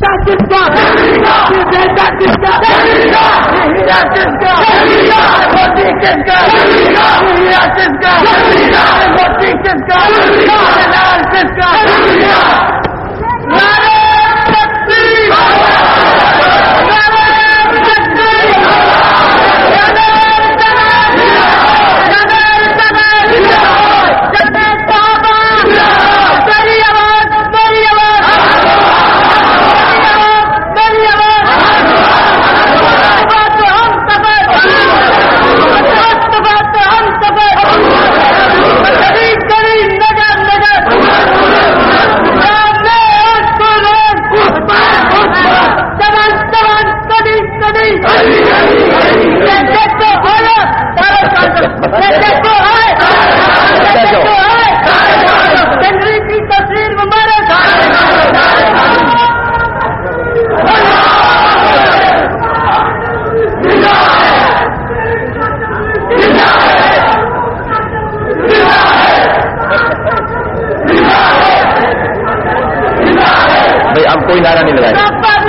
اب کوئی نعرہ نہیں لگائے،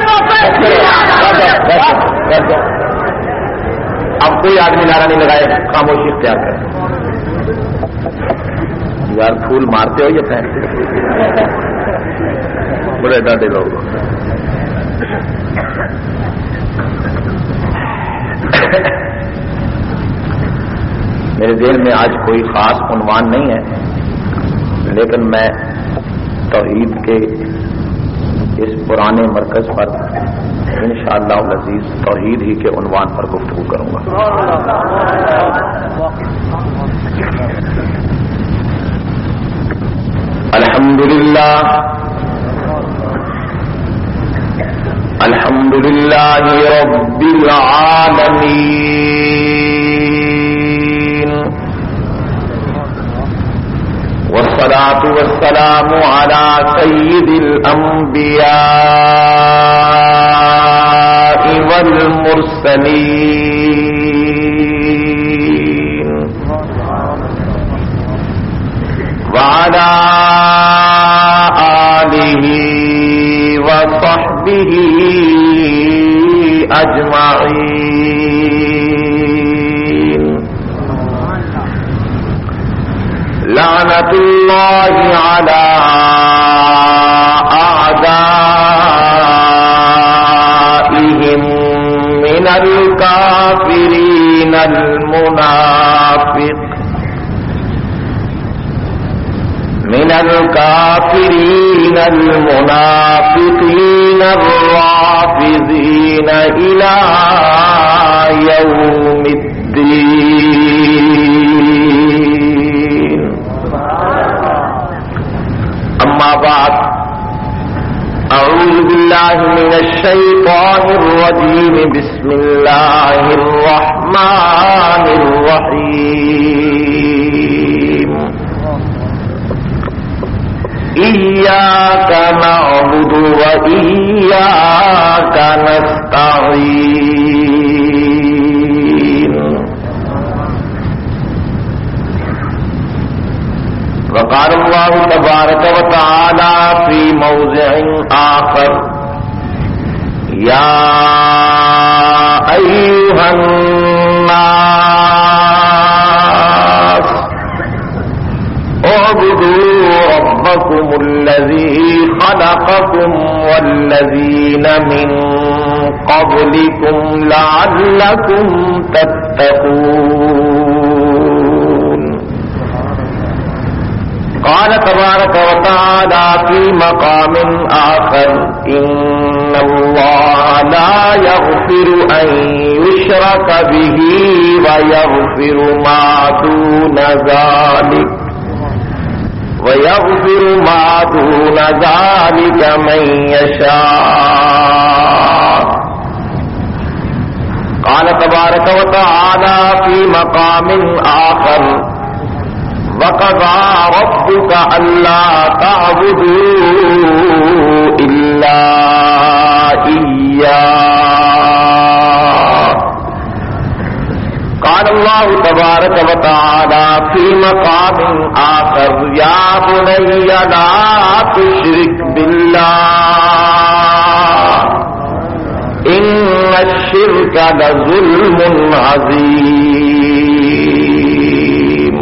اب کوئی آدمی نعرہ نہیں لگائے، خاموشی اختیار کرے. یار پھول مارتے ہو یہ پھینکتے بڑے ڈاڈے لوگ. میرے ذہن میں آج کوئی خاص عنوان نہیں ہے، لیکن میں توحید کے اس پرانے مرکز پر انشاءاللہ العزیز توحید ہی کے عنوان پر گفتگو کروں گا. الحمدللہ رب العالمین والصلاة والسلام على سيد الأنبياء والمرسلين وعلى آله وصحبه أجمعين. لعنة الله على أعدائهم من الكافرين المنافقين الرافضين إلى يوم الدين. أما بعد، أعوذ بالله من الشيطان الرجيم. بسم الله الرحمن الرحيم. إياك نعبد وإياك نستعين. وقال الله تبارك وتعالى في موضع آخر: يا أيها الناس اعبدوا ربكم الذي خلقكم والذين من قبلكم لعلكم تتقون. قال تبارك وتعالى في مقام آخر: إن الله لا يغفر أن يشرك به ويغفر ما دون ذلك من يشاء. قال تبارك وتعالى في مقام آخر: وقضى ربك ألا تعبدوا إلا إياه. قال الله تبارك وتعالى في مقام آخر: يا بني لا تشرك بالله الشرك لظلم عظيم.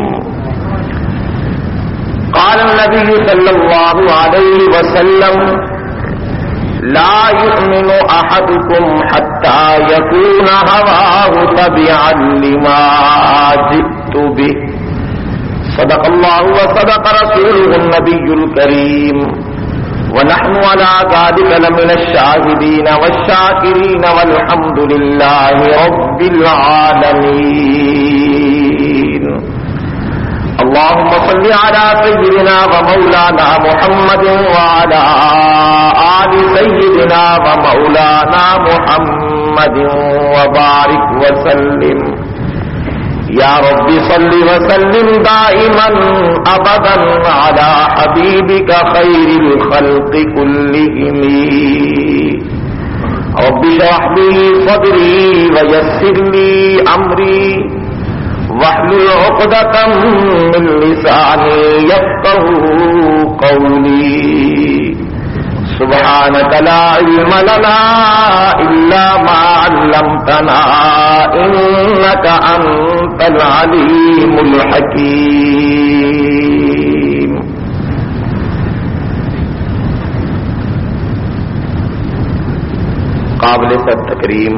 قال النبي صلى الله عليه وسلم لا يؤمن أحدكم حتى يكون هواه تبعا لما جئت به. صدق الله وصدق رسوله النبي الكريم ونحن على ذلك لمن الشاهدين والشاكرين والحمد لله رب العالمين. اللهم صل على سيدنا ومولانا محمد وعلى آل سيدنا ومولانا محمد وبارك وسلم. یا رب صل وسلم دائما ابدا على حبیبک خیر الخلق كلهم. رب اشرح لي صدری ويسر لي امری واحلل عقدة من لسانی يفقهوا قولی. سبحانك لا علم لنا إلا ما علمتنا إنك أنت العليم الحكيم. قابل تکریم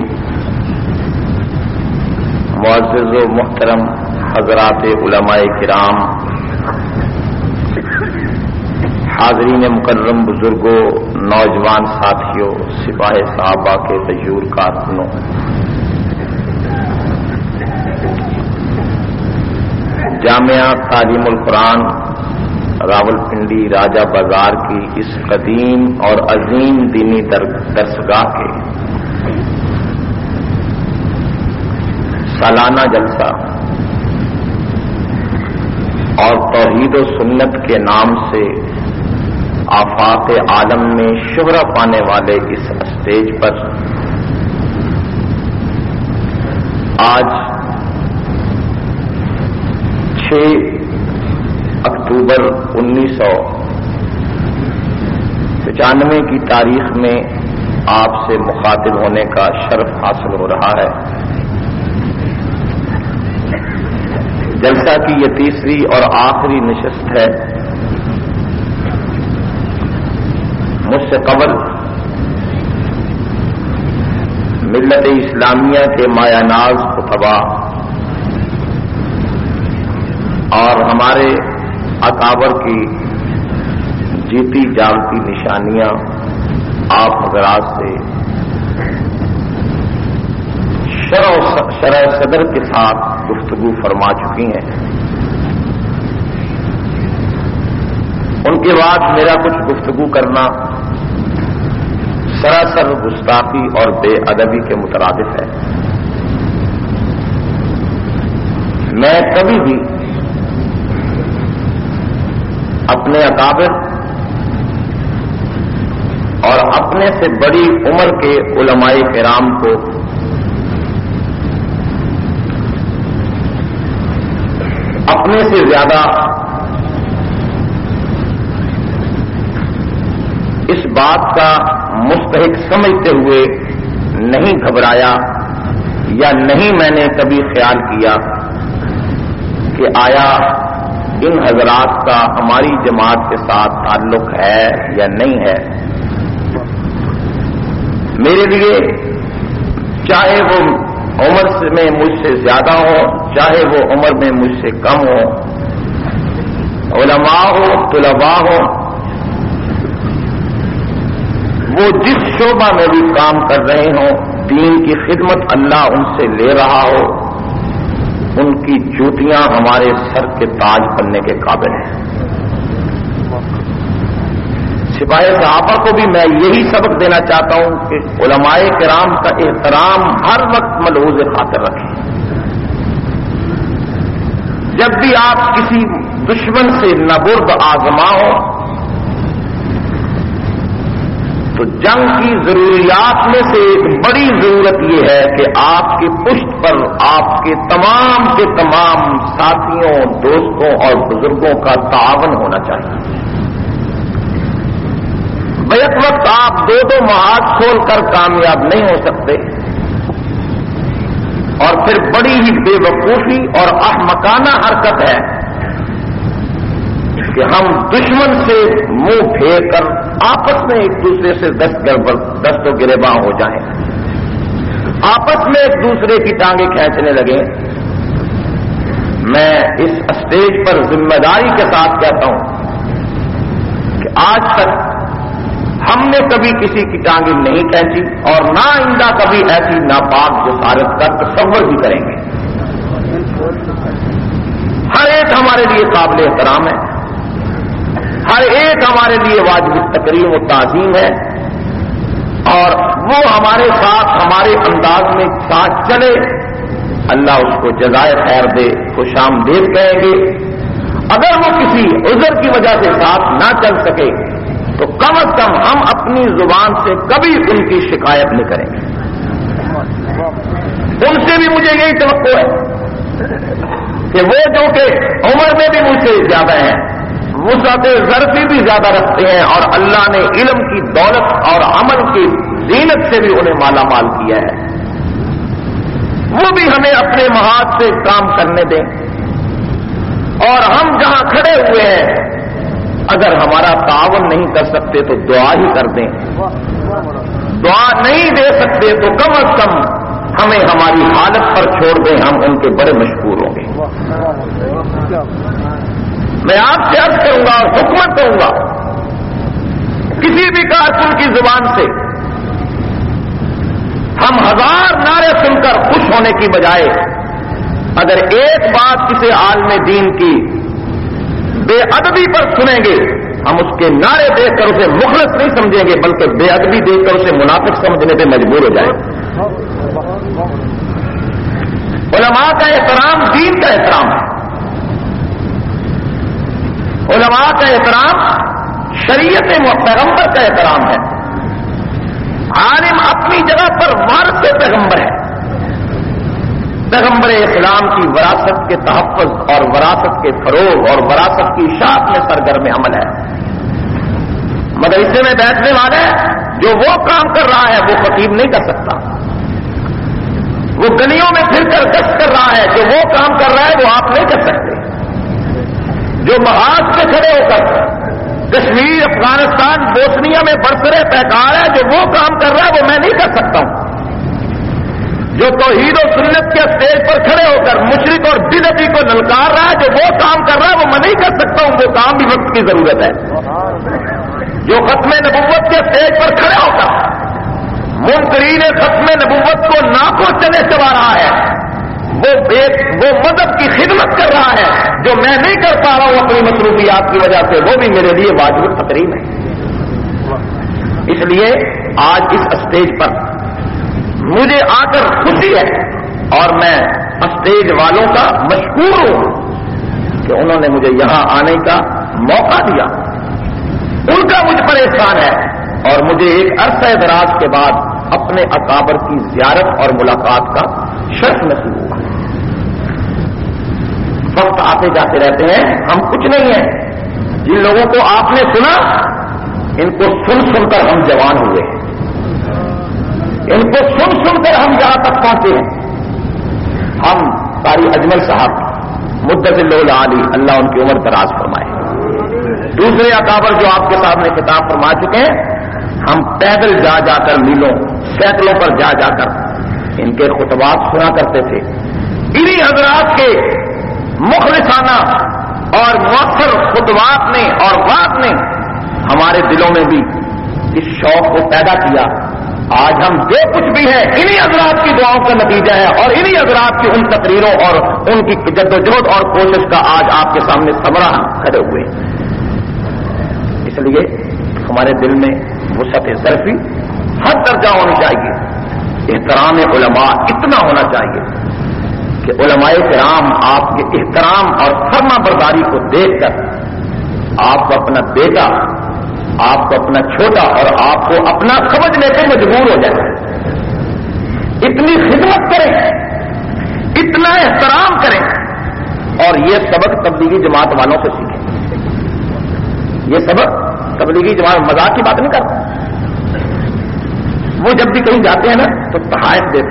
معزز و محترم حضرات علماء کرام، حاضرین مکرم بزرگوں، نوجوان ساتھیوں، سپاہ صحابہ کے تجور کارکنوں، جامعہ تعلیم القرآن راولپنڈی راجہ بازار کی اس قدیم اور عظیم دینی درسگاہ کے سالانہ جلسہ اور توحید و سنت کے نام سے آفاق عالم میں شہرت پانے والے اس اسٹیج پر آج 6 اکتوبر 1995 کی تاریخ میں آپ سے مخاطب ہونے کا شرف حاصل ہو رہا ہے. جلسہ کی یہ تیسری اور آخری نشست ہے. مجھ سے قبل ملت اسلامیہ کے مایہ ناز خطبہ اور ہمارے اکابر کی جیتی جاگتی نشانیاں آپ حضرات سے شرح صدر کے ساتھ گفتگو فرما چکی ہیں. ان کے بعد میرا کچھ گفتگو کرنا سراسر گستاخی اور بے ادبی کے مترادف ہے. میں کبھی بھی اپنے اکابر اور اپنے سے بڑی عمر کے علماء کرام کو اپنے سے زیادہ اس بات کا مستحق سمجھتے ہوئے نہیں گھبرایا یا نہیں میں نے کبھی خیال کیا کہ آیا ان حضرات کا ہماری جماعت کے ساتھ تعلق ہے یا نہیں ہے. میرے لیے چاہے وہ عمر میں مجھ سے زیادہ ہو، چاہے وہ عمر میں مجھ سے کم ہو، علماء ہو، طلباء ہو، وہ جس شعبہ میں بھی کام کر رہے ہوں، دین کی خدمت اللہ ان سے لے رہا ہو، ان کی جوتیاں ہمارے سر کے تاج بننے کے قابل ہیں. سپاہ صحابہ کو بھی میں یہی سبق دینا چاہتا ہوں کہ علماء کرام کا احترام ہر وقت ملحوظ خاطر رکھیں. جب بھی آپ کسی دشمن سے نبرد آزما ہو تو جنگ کی ضروریات میں سے ایک بڑی ضرورت یہ ہے کہ آپ کی پشت پر آپ کے تمام ساتھیوں، دوستوں اور بزرگوں کا تعاون ہونا چاہیے. بیک وقت آپ دو محاذ کھول کر کامیاب نہیں ہو سکتے. اور پھر بڑی ہی بے وقوفی اور احمقانہ حرکت ہے کہ ہم دشمن سے منہ پھیر کر آپس میں ایک دوسرے سے دست و گریباں ہو جائیں، آپس میں ایک دوسرے کی ٹانگیں کھینچنے لگیں۔ میں اس اسٹیج پر ذمہ داری کے ساتھ کہتا ہوں کہ آج تک ہم نے کبھی کسی کی ٹانگیں نہیں کھینچی اور نہ آئندہ کبھی ایسی ناپاک جسارت کا تصور بھی کریں گے۔ ہر ایک ہمارے لیے قابل احترام ہے، ہر ایک ہمارے لیے واجب تکریم و تعظیم ہے، اور وہ ہمارے ساتھ ہمارے انداز میں ساتھ چلے، اللہ اس کو جزائے خیر دے، خوش آمدید کہیں گے۔ اگر وہ کسی عذر کی وجہ سے ساتھ نہ چل سکے تو کم از کم ہم اپنی زبان سے کبھی ان کی شکایت نہیں کریں گے۔ ان سے بھی مجھے یہی توقع ہے کہ وہ جو کہ عمر میں بھی مجھ سے زیادہ ہیں، وسعت ظرفی بھی زیادہ رکھتے ہیں، اور اللہ نے علم کی دولت اور عمل کی زینت سے بھی انہیں مالا مال کیا ہے، وہ بھی ہمیں اپنے محاذ سے کام کرنے دیں، اور ہم جہاں کھڑے ہوئے ہیں اگر ہمارا تعاون نہیں کر سکتے تو دعا ہی کر دیں، دعا نہیں دے سکتے تو کم از کم ہمیں ہماری حالت پر چھوڑ دیں، ہم ان کے بڑے مشکور ہوں گے۔ میں آپ سے عرض کروں گا اور حکمت کروں گا، کسی بھی کارکن کی زبان سے ہم 1000 نعرے سن کر خوش ہونے کی بجائے اگر ایک بات کسی عالم دین کی بے ادبی پر سنیں گے، ہم اس کے نعرے دیکھ کر اسے مخلص نہیں سمجھیں گے بلکہ بے ادبی دیکھ کر اسے منافق سمجھنے پہ مجبور ہو جائیں۔ علماء کا احترام دین کا احترام ہے، علماء کا احترام شریعت پیغمبر کا احترام ہے۔ عالم اپنی جگہ پر وارث پیغمبر ہے، پیغمبر اسلام کی وراثت کے تحفظ اور وراثت کے فروغ اور وراثت کی اشاعت میں سرگرم عمل ہے۔ مدرسے میں بیٹھنے والے جو وہ کام کر رہا ہے وہ خطیب نہیں کر سکتا، وہ گلیوں میں پھر کر گشت کر رہا ہے جو وہ کام کر رہا ہے وہ آپ نہیں کر سکتے، جو محاذ سے کھڑے ہو کر کشمیر، افغانستان، بوسنیا میں برسرے پہکار ہے جو وہ کام کر رہا ہے وہ میں نہیں کر سکتا ہوں، جو توحید و سنت کے اسٹیج پر کھڑے ہو کر مشرک اور بدعتی کو للکار رہا ہے جو وہ کام کر رہا ہے وہ میں نہیں کر سکتا ہوں، وہ کام بھی وقت کی ضرورت ہے، جو ختم نبوت کے اسٹیج پر کھڑے ہو کر منکرین ختم نبوت کو ناکوں چلے چلا رہا ہے، وہ مذہب کی خدمت کر رہا ہے جو میں نہیں کر پا رہا ہوں اپنی مصروفیات کی وجہ سے، وہ بھی میرے لیے واجب تقریم ہے۔ اس لیے آج اس اسٹیج پر مجھے آ کر خوشی ہے اور میں اسٹیج والوں کا مشکور ہوں کہ انہوں نے مجھے یہاں آنے کا موقع دیا، ان کا مجھ پر احسان ہے، اور مجھے ایک عرصہ دراز کے بعد اپنے اکابر کی زیارت اور ملاقات کا شرف نصیب ہوا۔ وقت آتے جاتے رہتے ہیں، ہم کچھ نہیں ہیں، جن لوگوں کو آپ نے سنا ان کو سن سن کر ہم جوان ہوئے ہیں، ان کو سن سن کر ہم جہاں تک پہنچے ہیں۔ ہم قاری اجمل صاحب مدت اللہ علی، اللہ ان کی عمر دراز فرمائے، دوسرے اکابر جو آپ کے سامنے خطاب فرما چکے ہیں، ہم پیدل جا جا کر میلوں سیکلوں پر جا جا کر ان کے خطبات سنا کرتے تھے۔ انہی حضرات کے مخلصانہ اور مؤثر خطبات نے اور بات نے ہمارے دلوں میں بھی اس شوق کو پیدا کیا۔ آج ہم جو کچھ بھی ہیں انہی حضرات کی دعاؤں کا نتیجہ ہے، اور انہی حضرات کی ان تقریروں اور ان کی جدوجہد اور کوشش کا آج آپ کے سامنے ثمرہ کھڑے ہوئے۔ اس لیے ہمارے دل میں وسعت ظرفی ہر درجہ ہونی چاہیے، احترام علماء اتنا ہونا چاہیے کہ علماء کرام آپ کے احترام اور فرما برداری کو دیکھ کر آپ کو اپنا بیٹا، آپ کو اپنا چھوٹا اور آپ کو اپنا سمجھنے پہ مجبور ہو جائے، اتنی خدمت کریں، اتنا احترام کریں، اور یہ سبق تبلیغی جماعت والوں سے سیکھیں۔ یہ سبق تبلیغی جماعت مذاق کی بات نہیں کرتا، وہ جب بھی کہیں جاتے ہیں نا تو تحائف دیتے ہیں،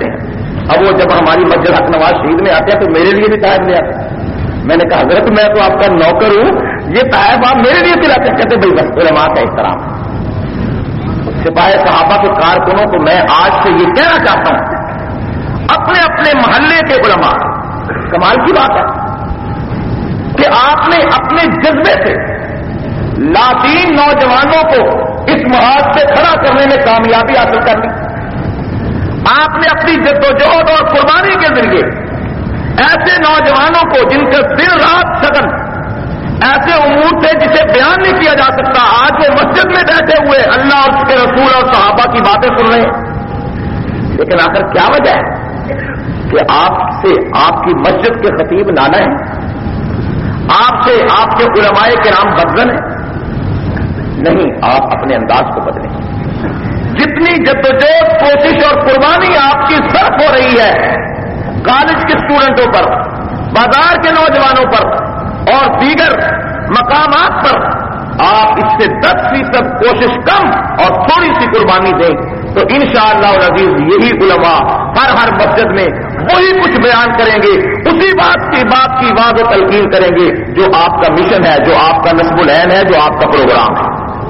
اب وہ جب ہماری مسجد حق نواز شہید میں آتے ہیں تو میرے لیے بھی تحائف لے آتے ہیں. میں نے کہا حضرت میں تو آپ کا نوکر ہوں, یہ تحائف آپ میرے لیے دلاتے ہیں. کہتے بھائی بس علماء کا احترام. سپاہی صحابہ کے کارکنوں کو میں آج سے یہ کہنا چاہتا ہوں, اپنے اپنے محلے کے علماء, کمال کی بات ہے کہ آپ نے اپنے جذبے سے لاطین نوجوانوں کو اس محاذ سے کھڑا کرنے میں کامیابی حاصل کر لی. آپ نے اپنی جدوجہد اور قربانی کے ذریعے ایسے نوجوانوں کو جن کا دن رات سگن ایسے امور تھے جسے بیان نہیں کیا جا سکتا, آج وہ مسجد میں بیٹھے ہوئے اللہ اور اس کے رسول اور صحابہ کی باتیں سن رہے ہیں. لیکن آخر کیا وجہ ہے کہ آپ سے آپ کی مسجد کے خطیب نانا ہے, آپ سے آپ کے علماء کرام بدزن ہیں؟ نہیں, آپ اپنے انداز کو بدلیں. جتنی جدوجہد کوشش اور قربانی آپ کی صرف ہو رہی ہے کالج کے اسٹوڈنٹوں پر, بازار کے نوجوانوں پر اور دیگر مقامات پر, آپ اس سے 10% کوشش کم اور تھوڑی سی قربانی دیں تو انشاءاللہ العزیز یہی علماء ہر مسجد میں وہی کچھ بیان کریں گے, اسی بات کی واضح تلقین کریں گے جو آپ کا مشن ہے, جو آپ کا نصب العین ہے, جو آپ کا پروگرام ہے.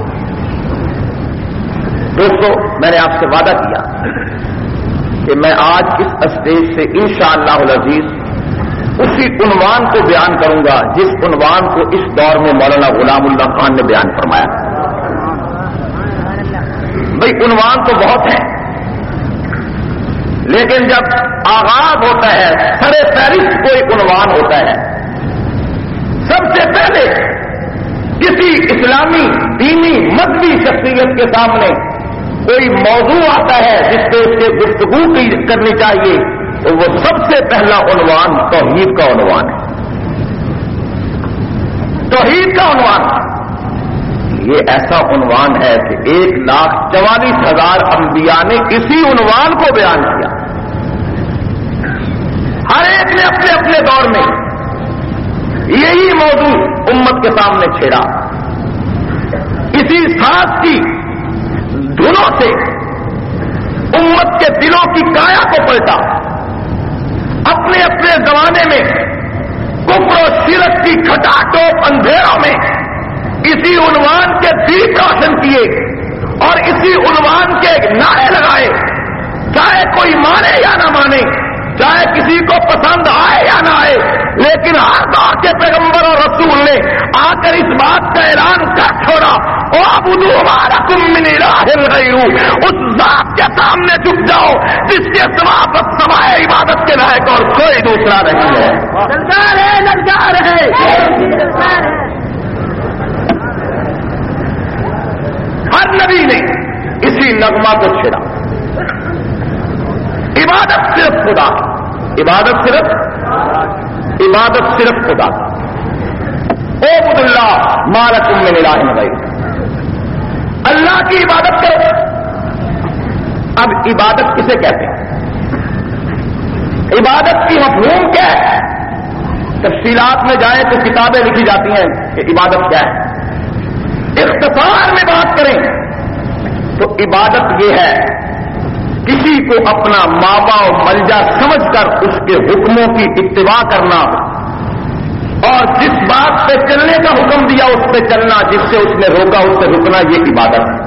دوستو, میں نے آپ سے وعدہ کیا کہ میں آج اس اسٹیج سے انشاءاللہ العزیز اسی عنوان کو بیان کروں گا جس عنوان کو اس دور میں مولانا غلام اللہ خان نے بیان فرمایا. بھئی عنوان تو بہت ہیں, لیکن جب آغاز ہوتا ہے, سر فہرست کوئی عنوان ہوتا ہے, سب سے پہلے کسی اسلامی دینی مذہبی شخصیت کے سامنے کوئی موضوع آتا ہے جس پہ اس سے گفتگو کرنی چاہیے تو وہ سب سے پہلا عنوان توحید کا عنوان ہے. توحید کا عنوان یہ ایسا عنوان ہے کہ 1,44,000 انبیاء نے اسی عنوان کو بیان کیا. ہر ایک نے اپنے اپنے دور میں یہی موضوع امت کے سامنے چھیڑا. اسی سانس کی دھنوں سے امت کے دلوں کی کایا کو پلٹا. اپنے اپنے زمانے میں کفر و شرک کی کھٹاٹوپ اندھیروں میں اسی عنوان کے دیپ روشن کیے اور اسی عنوان کے نعرے لگائے, چاہے کوئی مانے یا نہ مانے, چاہے کسی کو پسند آئے یا نہ آئے, لیکن ہر دور کے پیغمبر اور رسول نے آ کر اس بات کا اعلان کر چھوڑا, وَاعْبُدُوا مَا لَكُم مِّنْ إِلَٰهٍ غَيْرُهُ, اس ذات کے سامنے جھک جاؤ جس کے سوا بس سوائے عبادت کے لائق اور کوئی دوسرا نہیں ہے. للکار ہے. ہر نبی نے اسی نغمہ کو چھیڑا. عبادت صرف خدا, عبادت صرف خدا. اعبدوا اللہ ما لکم من الہ غیرہ, اللہ کی عبادت کرو. اب عبادت کسے کہتے ہیں؟ عبادت کی مفہوم کیا ہے؟ تفصیلات میں جائیں تو کتابیں لکھی جاتی ہیں کہ عبادت کیا ہے. اختصار میں بات کریں تو عبادت یہ ہے کسی کو اپنا مابا و ملجا سمجھ کر اس کے حکموں کی اتباع کرنا اور جس بات پہ چلنے کا حکم دیا اس پہ چلنا, جس سے اس نے روکا اس سے رکنا, یہ عبادت ہے.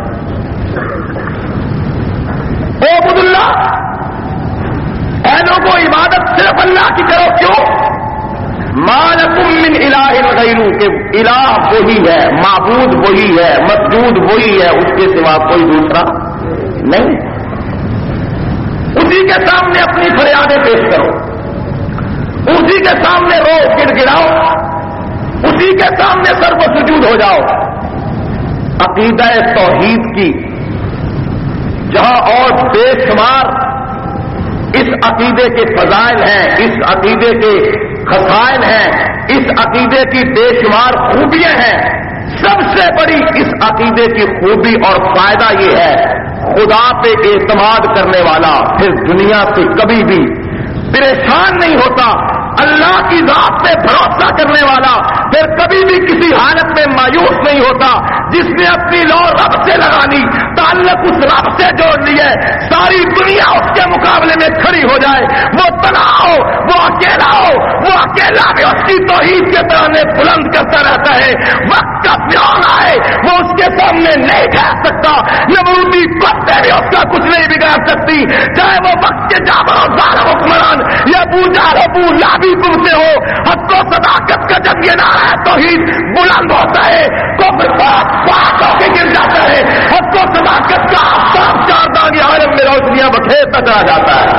اعبدوا اللہ, اے لوگوں عبادت صرف اللہ کی کرو. کیوں؟ ما لکم من الہ غیرہ, کہ الہ وہی ہے, معبود وہی ہے, مسجود وہی ہے, اس کے سوا کوئی دوسرا نہیں. اسی کے سامنے اپنی فریادیں پیش کرو, اسی کے سامنے رو گڑ گڑاؤ, اسی کے سامنے سر و سجود ہو جاؤ. عقیدہ توحید کی جہاں اور بے شمار اس عقیدے کے فضائل ہیں, اس عقیدے کے خصائل ہیں, اس عقیدے کی بے شمار خوبیاں ہیں, سب سے بڑی اس عقیدے کی خوبی اور فائدہ یہ ہے خدا پہ اعتماد کرنے والا پھر دنیا سے کبھی بھی پریشان نہیں ہوتا, اللہ کی ذات پہ بھروسہ کرنے والا پھر کبھی بھی کسی حالت میں مایوس نہیں ہوتا. جس نے اپنی لو رب سے لگا لی, تعلق اس رب سے جوڑ لیے, ساری دنیا اس کے مقابلے میں کھڑی ہو جائے, وہ تنہا ہو, وہ اکیلا ہو, وہ اکیلا بھی اس کی توحید کے ترانے بلند کرتا رہتا ہے. وقت کا پیون آئے وہ اس کے سامنے نہیں ٹھہر سکتا, نمرودی پتے بھی اس کا کچھ نہیں بگاڑ سکتی, چاہے وہ وقت کے جابر و ظالم حکمران یا ابو جہل ابو لہب تم سے ہو. حق و صداقت کا جب یہ نعرہ توحید بلند ہوتا ہے, کفر پاک ہو کے گر جاتا ہے. حق و صداقت کا آفتاب چاردانی عالم میں روشنیاں بکھیرتا چلا جاتا ہے.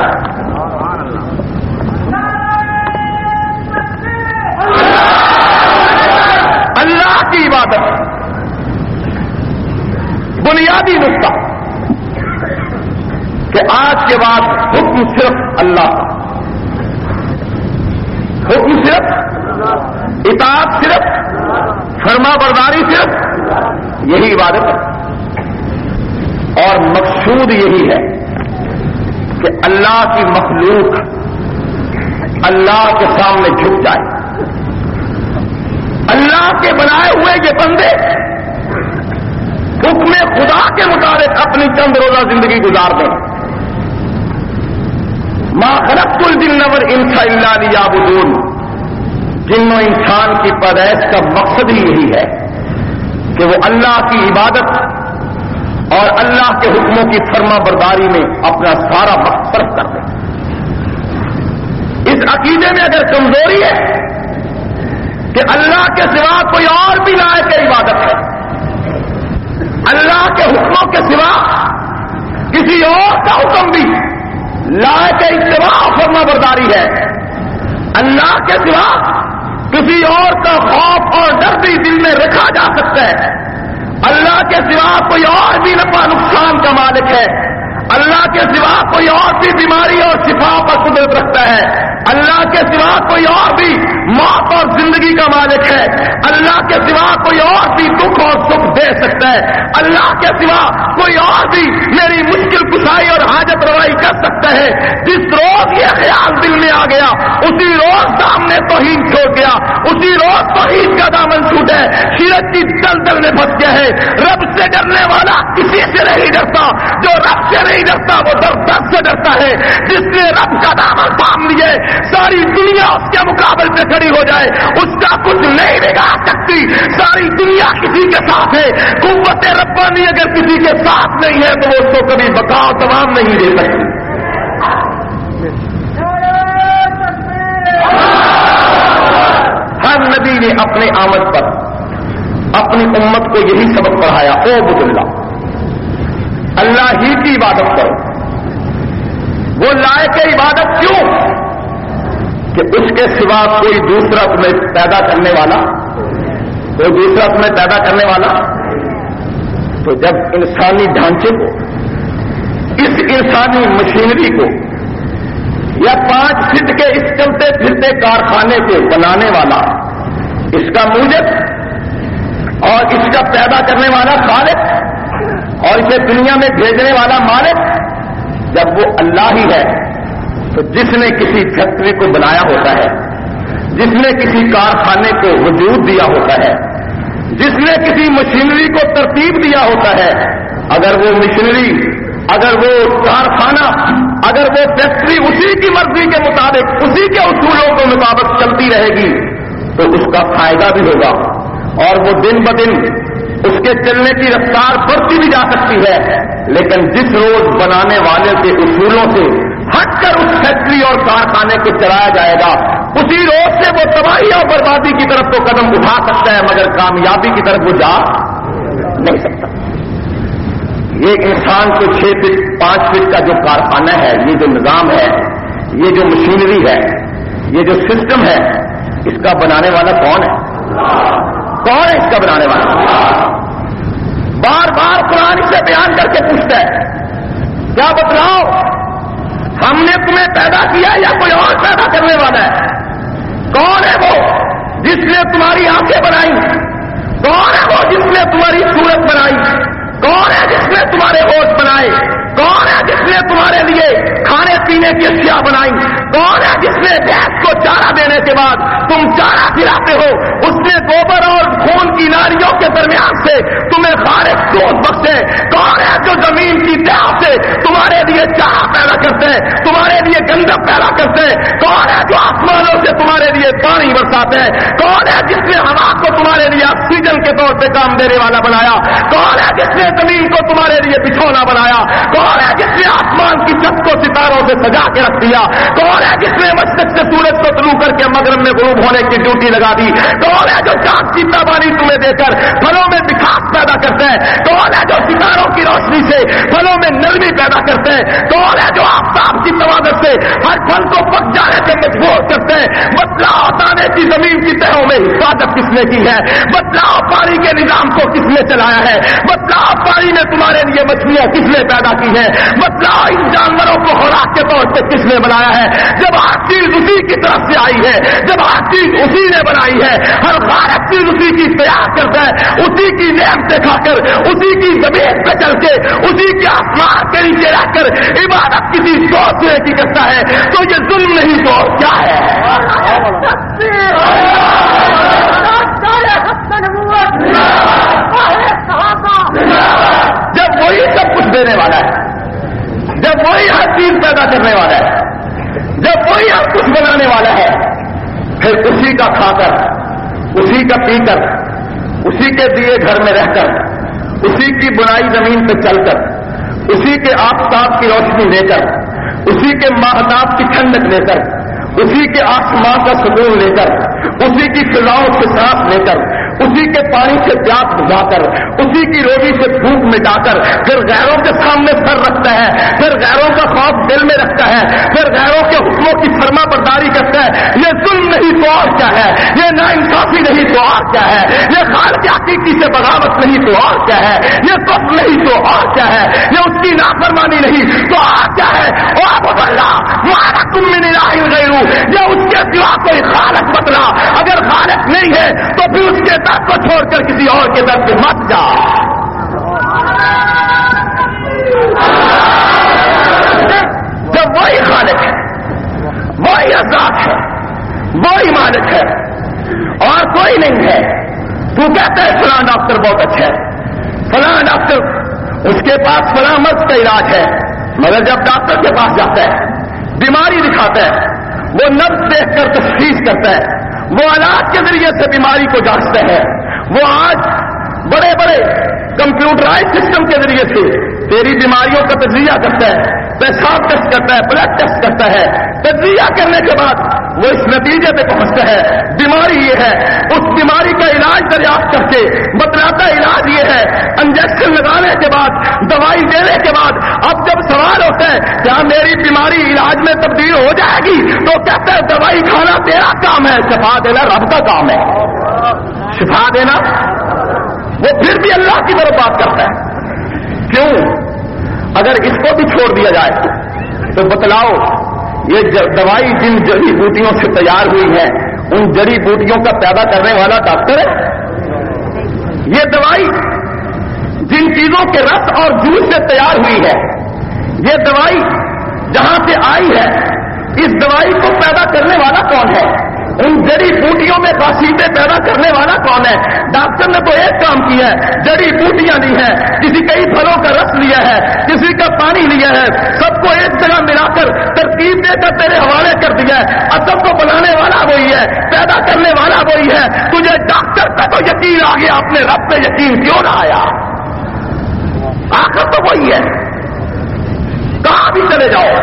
اللہ کی عبادت بنیادی نقطہ کہ آج کے بعد حکم صرف اللہ کا, حکم صرف, اطاعت صرف, فرما برداری صرف, یہی عبادت ہے. اور مقصود یہی ہے کہ اللہ کی مخلوق اللہ کے سامنے جھک جائے. اللہ کے بنائے ہوئے یہ بندے حکم خدا کے مطابق اپنی چند روزہ زندگی گزار دیں. ما خلقت الجن والانس الا لیعبدون. جن و انسان کی پیدائش کا مقصد ہی یہی ہے کہ وہ اللہ کی عبادت اور اللہ کے حکموں کی فرما برداری میں اپنا سارا وقت صرف کر دیں. اس عقیدے میں اگر کمزوری ہے کہ اللہ کے سوا کوئی اور بھی لائق عبادت ہے, اللہ کے حکموں کے سوا کسی اور کا حکم بھی لائق اتباع فرما برداری ہے, اللہ کے سوا کسی اور کا خوف اور ڈر بھی دل میں رکھا جا سکتا ہے, اللہ کے سوا کوئی اور بھی نفع نقصان کا مالک ہے, اللہ کے سوا کوئی اور بھی بیماری اور شفا پر قدرت رکھتا ہے, اللہ کے سوا کوئی اور بھی موت اور زندگی کا مالک ہے, اللہ کے سوا کوئی اور بھی دکھ اور سکھ دے سکتا ہے, اللہ کے سوا کوئی اور بھی میری مشکل کشائی اور حاجت روائی کر سکتا ہے. جس روز یہ خیال دل میں آ گیا اسی روز سامنے توحید چھوڑ گیا, اسی روز توحید کا دامن چھوٹا ہے, شرک کی دلدل میں پھنس گیا ہے. رب سے ڈرنے والا کسی سے نہیں ڈرتا, جو رب سے نہیں ڈرتا وہ درد سے ڈرتا ہے. جس نے رب کا دامن تھام لیے ساری دنیا اس کے مقابل پہ کھڑی ہو جائے اس کا کچھ نہیں بگاڑ سکتی. ساری دنیا کسی کے ساتھ ہے, قوت ربانی اگر کسی کے ساتھ نہیں ہے تو وہ اس کو کبھی بقا و تمام نہیں دے سکتی. ہر نبی نے اپنے آمد پر اپنی امت کو یہی سبق پڑھایا, اعبد اللہ, اللہ ہی کی عبادت کرو. وہ لائق عبادت کیوں کہ اس کے سوا کوئی دوسرا تمہیں پیدا کرنے والا, کوئی دوسرا تمہیں پیدا کرنے والا. تو جب انسانی ڈھانچے کو, اس انسانی مشینری کو یا 5 فٹ کے اس چلتے پھرتے کارخانے کو بنانے والا, اس کا موجد اور اس کا پیدا کرنے والا خالق اور اسے دنیا میں بھیجنے والا مالک جب وہ اللہ ہی ہے, تو جس نے کسی فیکٹری کو بنایا ہوتا ہے, جس نے کسی کارخانے کو وجود دیا ہوتا ہے, جس نے کسی مشینری کو ترتیب دیا ہوتا ہے, اگر وہ مشینری, اگر وہ کارخانہ, اگر وہ فیکٹری اسی کی مرضی کے مطابق, اسی کے اصولوں کے مطابق چلتی رہے گی تو اس کا فائدہ بھی ہوگا اور وہ دن بدن اس کے چلنے کی رفتار بڑھتی بھی جا سکتی ہے. لیکن جس روز بنانے والے کے اصولوں سے ہٹ کر اس فیکٹری اور کارخانے کو چلایا جائے گا, اسی روز سے وہ تباہی اور بربادی کی طرف تو قدم اٹھا سکتا ہے مگر کامیابی کی طرف وہ جا نہیں سکتا. یہ انسان کو 6 فٹ 5 فٹ کا جو کارخانہ ہے, یہ جو نظام ہے, یہ جو مشینری ہے, یہ جو سسٹم ہے, اس کا بنانے والا کون ہے؟ کون ہے اس کا بنانے والا؟ بار بار قرآن سے بیان کر کے پوچھتا ہے, کیا بتلاؤ ہم نے تمہیں پیدا کیا یا کوئی اور پیدا کرنے والا ہے؟ کون ہے وہ جس نے تمہاری آنکھیں بنائی؟ کون ہے وہ جس نے تمہاری صورت بنائی؟ کون ہے جس نے تمہارے ہوش بنائے؟ کون ہے جس نے تمہارے لیے کھانے پینے کی اشیاء بنائی؟ کون ہے جس نے بھینس کو چارہ دینے کے بعد تم چارہ کھلاتے ہو، اس نے گوبر اور خون کی نالیوں کے درمیان سے تمہیں خالص دودھ بخشے؟ کون ہے جو زمین کی تہ سے تمہارے لیے چارہ پیدا کرتے ہیں، تمہارے لیے گندم پیدا کرتے ہیں؟ کون ہے جو آسمانوں سے تمہارے لیے پانی برساتے ہیں؟ کون ہے جس نے ہوا کو تمہارے لیے آکسیجن کے طور پہ کام دینے والا بنایا؟ کون ہے جس نے زمین کو تمہارے لیے بچھونا بنایا؟ کون ہے جس نے آسمان کی چھت کو ستاروں سے سجا کے رکھ دیا؟ کون ہے جس نے مشرق سے سورج کو طلوع کر کے مغرب میں غروب ہونے کی ڈیوٹی لگا دی؟ کون ہے جو چاند کی تابانی تمہیں دے کر پھلوں میں مٹھاس پیدا کرتے ہیں؟ کون ہے جو ستاروں کی روشنی سے پھلوں میں نرمی پیدا کرتے ہیں؟ کون ہے جو آفتاب کی توادر سے ہر پھل کو پک جانے سے مجبور کرتے ہیں؟ بتلاؤ دانے کی زمین کی تہوں میں حفاظت کس نے کی ہے؟ بتلاؤ پانی کے نظام کو کس نے چلایا ہے؟ بتلاؤ پانی میں تمہارے لیے مچھلیاں کس نے پیدا کی ہے؟ بتلاؤ ان جانوروں کو خوراک کے طور پہ کس نے بنایا ہے؟ جب ہر چیز اسی کی طرف سے آئی ہے، جب ہر چیز اسی نے بنائی ہے، ہر خالق چیز اسی کی تیار کرتا ہے، اسی کی نعمت سے کھا کر، اسی کی زمین پہ چل کے، اسی کے آسمان کے نیچے رہ کر عبادت کسی دوسرے کی کرتا ہے تو یہ ظلم نہیں تو اور کیا ہے؟ جب وہی سب کچھ دینے والا ہے، جب وہی ہر چیز پیدا کرنے والا ہے، جب وہی ہر کچھ بنانے والا ہے، پھر اسی کا کھا کر، اسی کا پی کر، اسی کے دیے گھر میں رہ کر، اسی کی بنائی زمین پہ چل کر، اسی کے آفتاب کی روشنی لے کر، اسی کے ماہتاب کی ٹھنڈک لے کر، اسی کے آسمان کا سکون لے کر، اسی کی فضاؤں سے سانس لے کر، اسی کے پانی سے پیاس بجھا کر، اسی کی روٹی سے بھوک مٹا کر، پھر غیروں کے سامنے سر رکھتا ہے، پھر غیروں کا خوف دل میں رکھتا ہے، پھر غیروں کے حکموں کی فرما برداری کرتا ہے، یہ ظلم نہیں تو اور کیا ہے؟ یہ ناانصافی نہیں تو اور کیا ہے؟ یہ خالق حقیقی سے بغاوت نہیں تو اور کیا ہے؟ یہ کفر نہیں تو اور کیا ہے؟ یہ اس کی نافرمانی نہیں تو اور کیا ہے؟ وَاعْبُدُوا اللَّهَ مَا لَكُم مِّنْ إِلَٰهٍ غَيْرُهُ، یہ اس کے سوا کوئی خالق بتلا، اگر خالق نہیں ہے تو پھر اس کے در کو چھوڑ کر کسی اور کے در پہ مت جا۔ جب وہی خالق ہے، وہی ذات ہے، وہی مالک ہے اور کوئی نہیں ہے، تو کہتا ہے فلاں ڈاکٹر بہت اچھا ہے، فلاں ڈاکٹر اس کے پاس فلاں مرض کا علاج ہے، مگر جب ڈاکٹر کے پاس جاتا ہے، بیماری دکھاتا ہے، وہ نبض دیکھ کر تشخیص کرتا ہے، وہ علاج کے ذریعے سے بیماری کو جانچتا ہے، وہ آج بڑے بڑے کمپیوٹرائز سسٹم کے ذریعے سے تیری بیماریوں کا تجزیہ کرتا ہے، پیشاب ٹیسٹ کرتا ہے، بلڈ ٹیسٹ کرتا ہے، تجزیہ کرنے کے بعد وہ اس نتیجے پہ پہنچتا ہے بیماری یہ ہے، اس بیماری کا علاج دریافت کر کے بتلاتا علاج یہ ہے، انجیکشن لگانے کے بعد، دوائی دینے کے بعد اب جب سوال ہوتا ہے کیا میری بیماری علاج میں تبدیل ہو جائے گی تو کہتا ہے دوائی کھانا تیرا کام ہے، شفا دینا رب کا کام ہے، شفا دینا وہ پھر بھی اللہ کی طرف بات کرتا ہے۔ کیوں؟ اگر اس کو بھی چھوڑ دیا جائے تو بتلاؤ یہ دوائی جن جڑی بوٹیوں سے تیار ہوئی ہے ان جڑی بوٹیوں کا پیدا کرنے والا ڈاکٹر ہے؟ یہ دوائی جن چیزوں کے رس اور جوس سے تیار ہوئی ہے، یہ دوائی جہاں سے آئی ہے، اس دوائی کو پیدا کرنے والا کون ہے؟ ان جڑی بوٹیوں میں باقاعدے پیدا کرنے والا کون ہے؟ ڈاکٹر نے تو ایک کام کیا ہے، جڑی بوٹیاں لی ہیں، کسی کئی پھلوں کا رس لیا ہے، کسی کا پانی لیا ہے، سب کو ایک جگہ ملا کر ترکیب دے کر تیرے حوالے کر دیا ہے، اصل کو بنانے والا وہی ہے، پیدا کرنے والا وہی ہے، تجھے ڈاکٹر کا تو یقین آ گیا، اپنے رب پہ یقین کیوں نہ آیا؟ آخر تو وہی ہے، کہاں بھی چلے جاؤ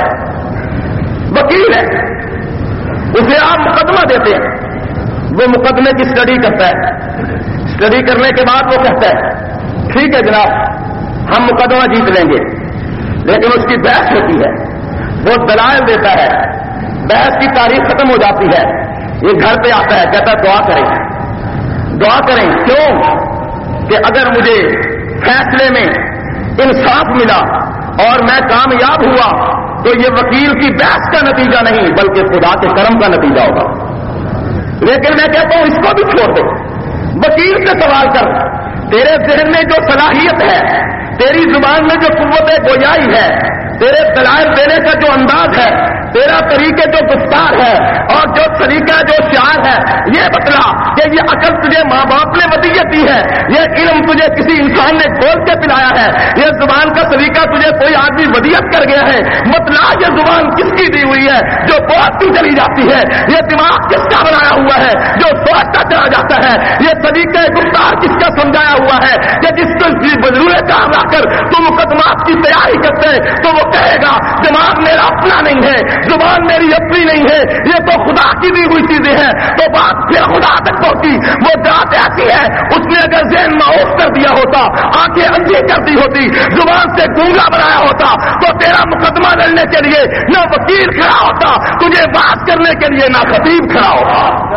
وکیل ہے، اسے آپ مقدمہ دیتے ہیں، وہ مقدمے کی اسٹڈی کرتا ہے، اسٹڈی کرنے کے بعد وہ کہتا ہے ٹھیک ہے جناب ہم مقدمہ جیت لیں گے، لیکن اس کی بحث ہوتی ہے، وہ دلائل دیتا ہے، بحث کی تاریخ ختم ہو جاتی ہے، یہ گھر پہ آتا ہے، کہتا ہے دعا کریں، دعا کریں، کیوں کہ اگر مجھے فیصلے میں انصاف ملا اور میں کامیاب ہوا تو یہ وکیل کی بحث کا نتیجہ نہیں بلکہ خدا کے کرم کا نتیجہ ہوگا، لیکن میں کہتا ہوں اس کو بھی چھوڑ دے، وکیل سے سوال کر، تیرے ذہن میں جو صلاحیت ہے، تیری زبان میں جو قوت گویائی ہے، تیرے دلائل دینے کا جو انداز ہے، تیرا طریقے جو گفتار ہے اور جو طریقہ جو شعار ہے، یہ بتلا کہ یہ عقل تجھے ماں باپ نے ودیت دی ہے، یہ علم تجھے کسی انسان نے کھول کے پلایا ہے، یہ زبان کا طریقہ تجھے کوئی آدمی ودیت کر گیا ہے، بتلا یہ زبان کس کی دی ہوئی ہے جو بولتی چلی جاتی ہے، یہ دماغ کس کا بنایا ہوا ہے جو سوچتا چلا جاتا ہے، یہ طریقہ گفتار کس کا سمجھایا ہوا ہے کہ جس کو بزرگ کام لا کر تو مقدمات کی تیاری کرتے تو وہ کہے گا دماغ میرا اپنا نہیں ہے، زبان میری اپنی نہیں ہے، یہ تو خدا کی دی ہوئی چیزیں ہیں، تو بات پھر خدا تک پہنچی۔ وہ بات ایسی ہے اس نے اگر ذہن معاف کر دیا ہوتا، آنکھیں اندھی کر دی ہوتی، زبان سے گونگا بنایا ہوتا تو تیرا مقدمہ لڑنے کے لیے نہ وکیل کھڑا ہوتا، تجھے بات کرنے کے لیے نہ خطیب کھڑا ہوتا۔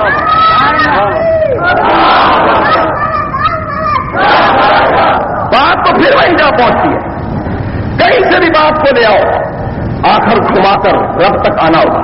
بات تو پھر وہیں جا پہنچتی ہے، کہیں سے بھی بات کو لے آؤ، آخر گھما کر رب تک آنا ہوگا،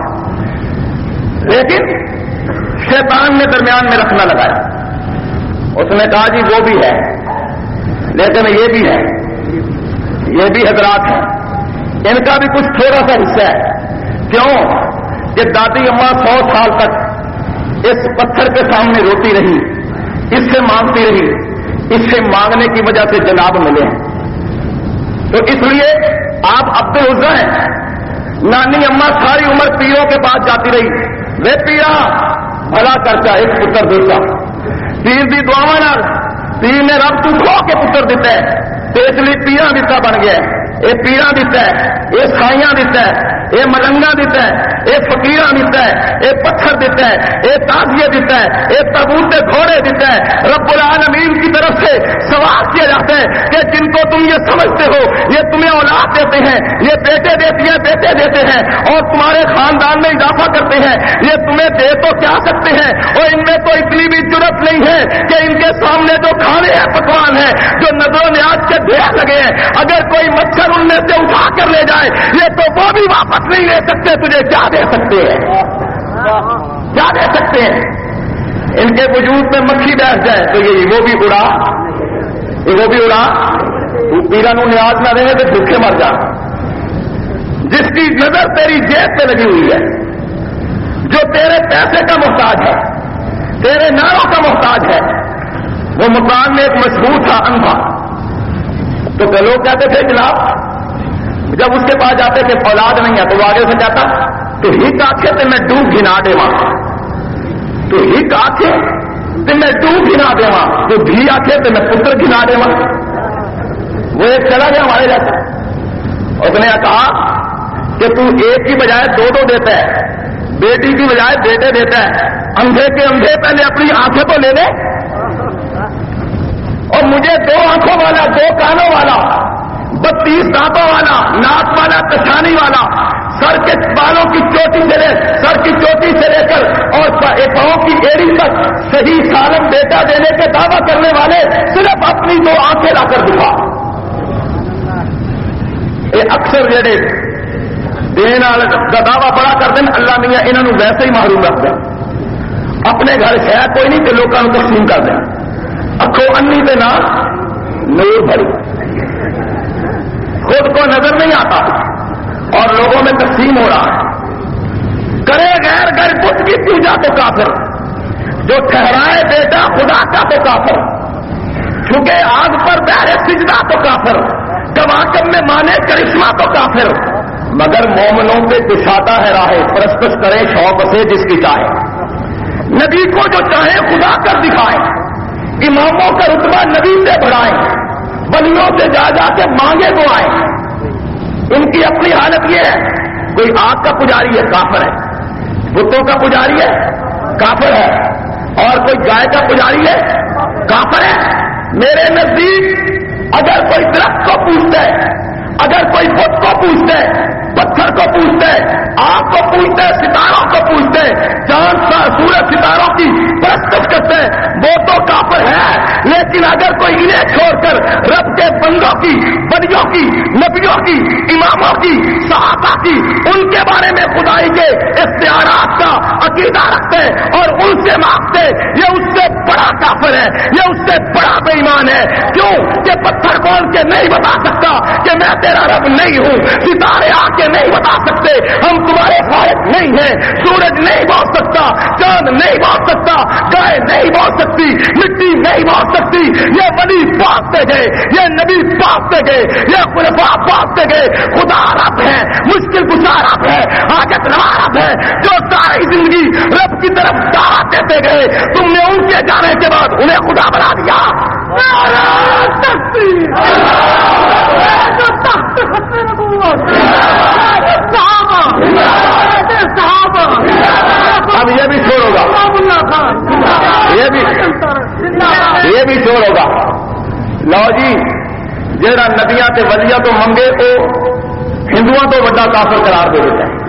لیکن شیطان نے درمیان میں رکھنا لگایا۔ اس نے کہا جی وہ بھی ہے لیکن یہ بھی ہے، یہ بھی حضرات ہیں، ان کا بھی کچھ تھوڑا سا حصہ ہے۔ کیوں کہ دادی اماں 100 سال تک اس پتھر کے سامنے روتی رہی، اس سے مانگتی رہی، اس سے مانگنے کی وجہ سے جناب ملے ہیں، تو اس لیے آپ عبد العزا ہیں۔ نانی اماں ساری عمر پیروں کے پاس جاتی رہی، وہ پیرا بھلا کرتا ایک پتر دیتا، پیر دی دعا نال پیر نے رب تو کھو کے پتر دیتا ہے، تو اس لیے پیرا دیتا بن گیا ہے، یہ پیرا دیتا ہے، یہ سائیاں دیتا ہے، یہ ملنگا دیتا ہے، یہ فقیراں دیتا ہے، یہ پتھر دیتا ہے، یہ تازیے دیتا ہے، یہ تابوت گھوڑے دیتا ہے۔ رب العالمین کی طرف سے سوال کیا جاتا ہے کہ جن کو تم یہ سمجھتے ہو یہ تمہیں اولاد دیتے ہیں، یہ بیٹے دیتی ہیں، بیٹے دیتے ہیں اور تمہارے خاندان میں اضافہ کرتے ہیں، یہ تمہیں دے تو کیا سکتے ہیں، اور ان میں تو اتنی بھی جرت نہیں ہے کہ ان کے سامنے جو کھانے ہیں پکوان ہیں، جو نظر و نیاز کے ڈھیر لگے ہیں، اگر کوئی مچھر ان میں سے اٹھا کر لے جائے یہ تو وہ بھی واپس نہیں لے سکتے، تجھے کیا دے سکتے ہیں، کیا دے سکتے ہیں۔ ان کے وجود میں مکھی بیٹھ جائے تو یہ وہ بھی اڑا، وہ بھی اڑا، پیرا نو نیاز نہ رہے تو بھوکے مر جا۔ جس کی نظر تیری جیب پہ لگی ہوئی ہے، جو تیرے پیسے کا محتاج ہے، تیرے ناروں کا محتاج ہے، وہ مکان میں ایک مشہور تھا اندھا، تو لوگ کہتے تھے جناب جب اس کے پاس جاتے کہ اولاد نہیں ہے تو وہ آگے سے کہتا تو ہی آنکھیں تے میں ڈوب گھنا دے وہاں، تو ہی آنکھیں تے میں ڈوب گھنا دے وہاں، تو بھی آنکھیں تے میں پتر گھنا دے وہاں۔ وہ ایک چلا گیا ہمارے جاتا، اس نے کہا کہ تو ایک کی بجائے دو دیتا ہے، بیٹی کی بجائے بیٹے دیتا ہے، اندھے کے اندھے پہلے اپنی آنکھیں تو لے لے، اور مجھے 2 آنکھوں والا، 2 کانوں والا، 32 دانتوں والا، ناک والا، پچھانی والا، سر کے بالوں کی چوٹی سے لے، سر کی چوٹی سے لے کر اور پاؤں کی ایڑی تک صحیح سالم بیٹا دینے کے دعویٰ کرنے والے صرف اپنی 2 آنکھیں لا کر دکھا۔ یہ اکثر جڑے دین والے کا دعویٰ بڑا کرتے ہیں، اللہ میاں انہوں ویسے ہی محروم رکھ دیں، اپنے گھر ہے کوئی نہیں کہ لوگوں کو تقسیم کر دیں، اکھوں انی دے نہ نور بھری، خود کو نظر نہیں آتا اور لوگوں میں تقسیم ہو رہا ہے۔ کرے غیر غیر بت کی پوجا تو کافر، جو ٹھہرائے بیٹا خدا کا تو کافر، چھکے آگ پر بہرے سجدہ تو کافر، کواکب میں مانے کرشمہ تو کافر، مگر مومنوں پہ کشادہ ہے راہ، پرستش کرے شوق سے جس کی چاہے، نبی کو جو چاہے خدا کر دکھائے، اماموں کا رتبہ نبی سے بڑھائیں، ولیوں سے جا جا کے مانگے کو آئے۔ ان کی اپنی حالت یہ ہے، کوئی آگ کا پجاری ہے کافر ہے، بتوں کا پجاری ہے کافر ہے، اور کوئی گائے کا پجاری ہے کافر ہے۔ میرے نزدیک اگر کوئی درخت کو پوچھتا ہے، اگر کوئی بت کو پوچھتا ہے، پتھر کو پوچھتا ہے، آگ کو پوچھتا ہے، ستاروں کو پوچھتا ہے، چاند کا سورج ستاروں کی پرستش کرتے ہیں، وہ تو کافر ہے۔ لیکن اگر کوئی انہیں چھوڑ کر رب کے بندوں کی، ولیوں کی، نبیوں کی، اماموں کی، صحابہ کی، ان کے بارے میں خدائی کے اختیارات کا عقیدہ رکھتے ہیں اور ان سے مانگتے یہ اس سے بڑا کافر ہے، یہ اس سے بڑا بے ایمان ہے. کیوں کہ پتھر کھول کے نہیں بتا سکتا کہ میں تیرا رب نہیں ہوں. ستارے آ کے نہیں بتا سکتے ہم تمہارے فائد نہیں ہیں. سورج نہیں بول سکتا، چاند نہیں بول سکتا، گائے نہیں بول سکتی، مٹی نہیں بول سکتی. یہ ولی بولتے گئے، یہ نبی بولتے گئے، یہ خلفاء بولتے گئے. خدا رب ہے، مشکل کشا رب ہے، حاجت روا رب ہے، جو ساری زندگی رب کی طرف دعوت دیتے گئے. تم نے ان کے جانے کے بعد انہیں خدا بنا دیا. اب یہ بھی چھوڑ ہوگا، یہ بھی چھوڑ ہوگا. لو جی جہاں نبیاں تے ولیاں تو منگے تو ہندوؤں تو بڑا کافر قرار دے دیتا ہے.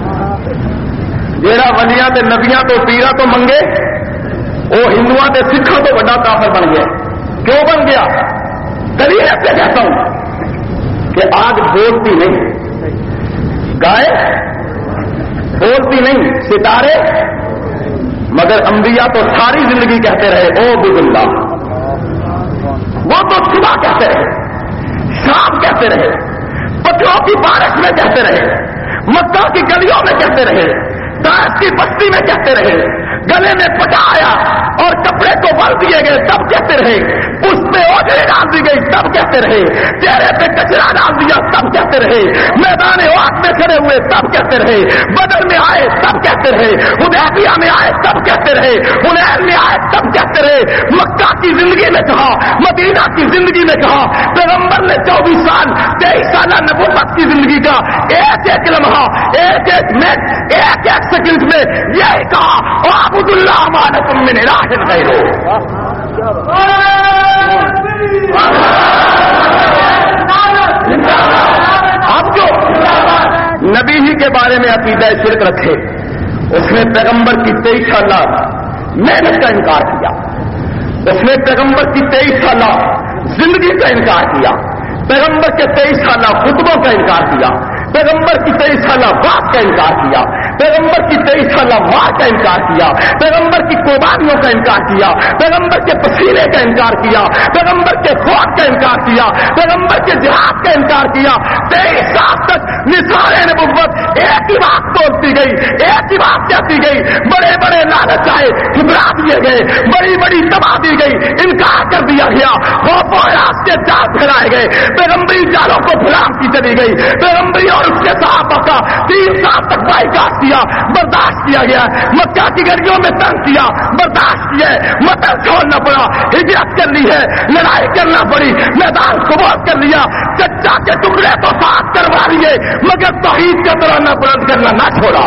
جہاں ولیاں تے نبیاں تو پیرا تو منگے وہ ہندوؤں تے سکھوں تو بڑا کافر بن گیا. کیوں بن گیا؟ دلیل سے کہتا ہوں کہ آگ بولتی نہیں، گائے بولتی نہیں، ستارے مگر انبیاء تو ساری زندگی کہتے رہے او عبد اللہ. وہ تو صبح کہتے رہے، شام کہتے رہے، پتھروں کی بارش میں کہتے رہے، مکہ کی گلیوں میں کہتے رہے، طائف کی بستی میں کہتے رہے، گلے میں پٹا آیا اور کپڑے کو بل دیے گئے تب کہتے رہے، اس پہ اوجھے ڈال دی گئی تب کہتے رہے، چہرے پہ کچرا ڈال دیا تب کہتے رہے، میدان واق میں کھڑے ہوئے تب کہتے رہے، بدر میں آئے تب کہتے رہے، حدیبیہ میں آئے تب کہتے رہے، حنین میں آئے تب کہتے رہے. مکہ کی زندگی میں کہا، مدینہ کی زندگی میں کہا، پیغمبر نے 24 سال 23 سالہ نبوت کی زندگی کا ایک ایک لمحہ، ایک ایک منٹ، ایک ایک سیکنڈ میں یہی کہا اعبدوا اللہ ما لکم من الہ غیرہ. اب جو نبی ہی کے بارے میں عقیدہ شرک رکھے اس نے پیغمبر کی 23 سالہ محنت کا انکار کیا، اس نے پیغمبر کی 23 سالہ زندگی کا انکار کیا، پیغمبر کے 23 سالہ خطبوں کا انکار کیا، پیغمبر کی 23 سالہ بات کا انکار کیا، پیغمبر کی 23 سالہ ماں کا انکار کیا، پیغمبر کی قربانیوں کا انکار کیا، پیغمبر کے پسینے کا انکار کیا، پیغمبر کے خوف کا انکار کیا، پیغمبر کے جہاد کا انکار کیا. 23 سال تک نثار نبوت ایک ہی بات بولتی گئی، ایک ہی بات کہتی گئی. بڑے بڑے لالچ آئے ٹھکرا دیے گئے، بڑی بڑی دبا دی گئی، انکار کر دیا گیا، خوف و ہراس کے جال پھیلائے گئے، پیغمبری جالوں کو پھیلام کی چلی گئی. پیغمبری اور اس کے صحابہ کا 3 سال تک بائیکاٹ کیا، برداشت کیا گیا. مکہ کی گلیوں میں تنگ کیا، برداشت کیا، مطلب چھوڑنا پڑا، ہجرت کر لی ہے، لڑائی کرنا پڑی، میدان قبول کر لیا، چچا کے ٹکڑے تو ساتھ کروا لیے مگر توحید کا ترانہ بلند کرنا نہ چھوڑا.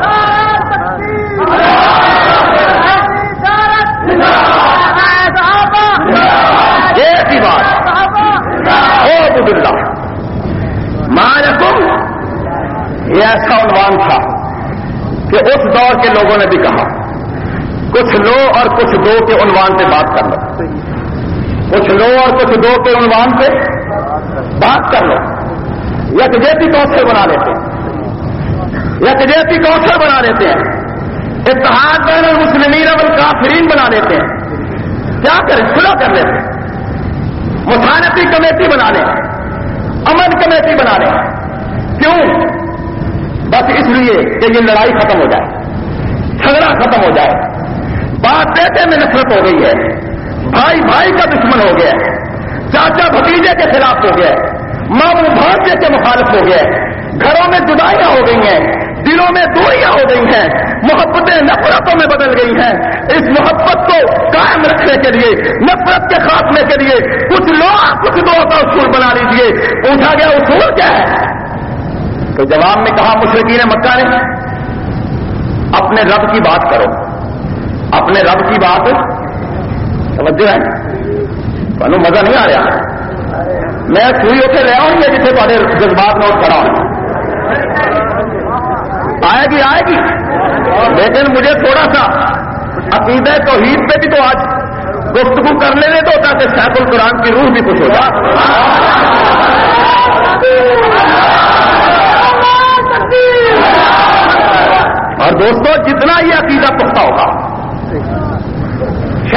ایک ہی بات اعبدوا اللہ ما لکم. یہ ایسا عنوان تھا کہ اس دور کے لوگوں نے بھی کہا کچھ لو اور کچھ دو کے عنوان سے بات کر لو، کچھ لو اور کچھ دو کے عنوان سے بات کر لو. یکجہتی کونسل بنا لیتے ہیں، یکجہتی کونسل بنا لیتے ہیں، اتحاد بین المسلمین والکافرین بنا لیتے ہیں. کیا کریں؟ کھلا کر لیتے ہیں، مسالتی کمیٹی بنا لیں، امن کمیٹی بنا لیں. کیوں؟ بس اس لیے کہ یہ لڑائی ختم ہو جائے، جھگڑا ختم ہو جائے. باپ بیٹے میں نفرت ہو گئی ہے، بھائی بھائی کا دشمن ہو گیا ہے، چاچا بھتیجے کے خلاف ہو گیا ہے، ماموں بھانجے کے مخالف ہو گیا ہے، گھروں میں جدائیاں ہو گئی ہیں، دلوں میں دوریاں ہو گئی ہیں، محبتیں نفرتوں میں بدل گئی ہیں. اس محبت کو قائم رکھنے کے لیے، نفرت کے خاتمے کے لیے کچھ لوگ کچھ دو کا اصول بنا لیجیے. پوچھا گیا اصول کیا ہے؟ تو جواب میں کہا مشرکین مکہ نے اپنے رب کی بات کرو، اپنے رب کی بات. توجہ ہے؟ تمہیں مزہ نہیں آ رہا؟ میں سوئی اتنے رہا ہوں یا جتنے تھوڑے جذبات نوٹ کرا ہوں. آئے گی آئے گی، لیکن مجھے تھوڑا سا عقیدہ توحید پہ بھی تو آج گفتگو کر لینے تو تاکہ سیف القرآن کی روح بھی خوش ہو جائے. اور دوستوں جتنا یہ عقیدہ پختہ ہوگا،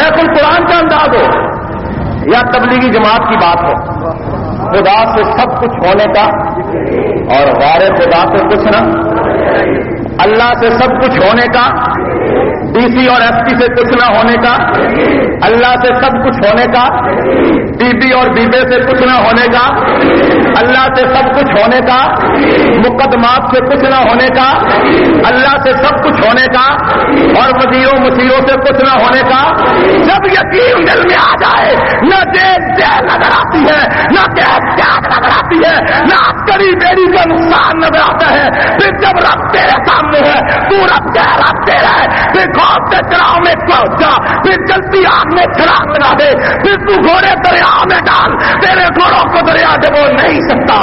شیخ القرآن کا انداز ہو یا تبلیغی جماعت کی بات ہو، خدا سے سب کچھ ہونے کا اور غیر خدا سے کچھ نہ، اللہ سے سب کچھ ہونے کا، ڈی سی اور ایس پی سے کچھ نہ ہونے کا، اللہ سے سب کچھ ہونے کا، بی بی اور بیبے سے کچھ نہ ہونے کا، اللہ سے سب کچھ ہونے کا، مقدمات سے کچھ نہ ہونے کا، اللہ سے سب کچھ ہونے کا اور وزیروں مشیروں سے کچھ نہ ہونے کا۔ جب یقین دل میں آ جائے، نہ جیل نظر آتی ہے، نہ قید نظر آتی ہے، نہ عسکری بیڑی کا نقصان نظر آتا ہے، پھر جب رب تیرے سامنے ہے، تو رب تیرا ہے، پھر خوف سے چراغ میں پہنچ جا، پھر جلتی آگ میں چراغ لگا دے، پھر تو گھوڑے دریا میں ڈال، تیرے گھوڑوں کو دریا ڈبو نہیں سکتا۔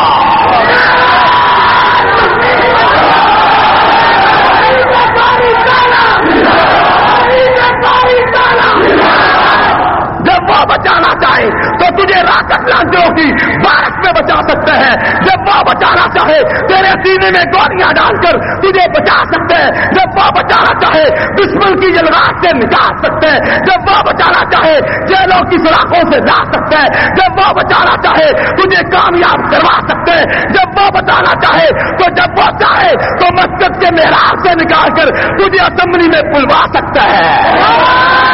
جب وہ بچانا چاہے تو تجھے راکٹ لانچروں کی بارش میں بچا سکتے ہیں، جب وہ بچانا چاہے تیرے سینے میں گولیاں ڈال کر تجھے بچا سکتے ہیں، جب وہ بچانا چاہے دشمن کی جلغات سے نکال سکتے ہیں، جب وہ بچانا چاہے جیلوں کی سلاخوں سے لا سکتے ہیں، جب وہ بچانا چاہے تجھے کامیاب کروا سکتے ہیں، جب وہ بچانا چاہے تو جب وہ چاہے تو مسجد کے محراب سے نکال کر تجھے اسمبلی میں بلوا سکتا ہے۔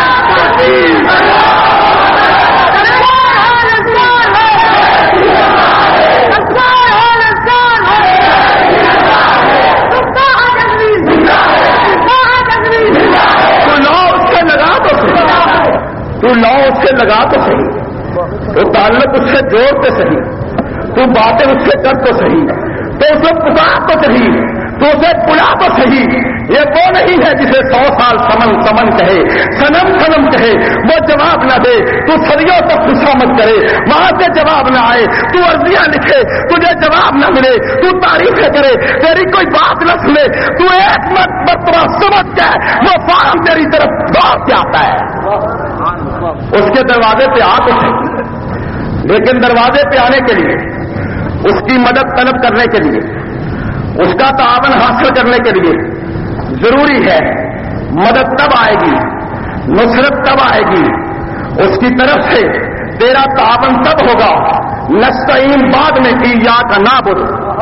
تو لا اس سے لگا تو صحیح، تو تعلق اس سے جوڑ تو صحیح، تو باتیں اس سے کر تو صحیح، تو اسے پکار تو صحیح، تو اسے بلا تو صحیح۔ یہ وہ نہیں ہے جسے 100 سال سمن کہے، سنم کہے، وہ جواب نہ دے، تو صدیوں تک غصہ مت کرے، وہاں سے جواب نہ آئے، تو عرضیاں لکھے، تجھے جواب نہ ملے، تو تعریفیں کرے، تیری کوئی بات نہ سنے، تو ایک مرتبہ سمجھ جائے وہ فارم تیری طرف دوڑ کے آتا ہے۔ اس کے دروازے پہ آ تو صحیح، لیکن دروازے پہ آنے کے لیے، اس کی مدد طلب کرنے کے لیے، اس کا تعاون حاصل کرنے کے لیے ضروری ہے مدد تب آئے گی، نصرت تب آئے گی، اس کی طرف سے تیرا تعاون تب ہوگا، نستعین بعد میں کی یا کا نہ بولو،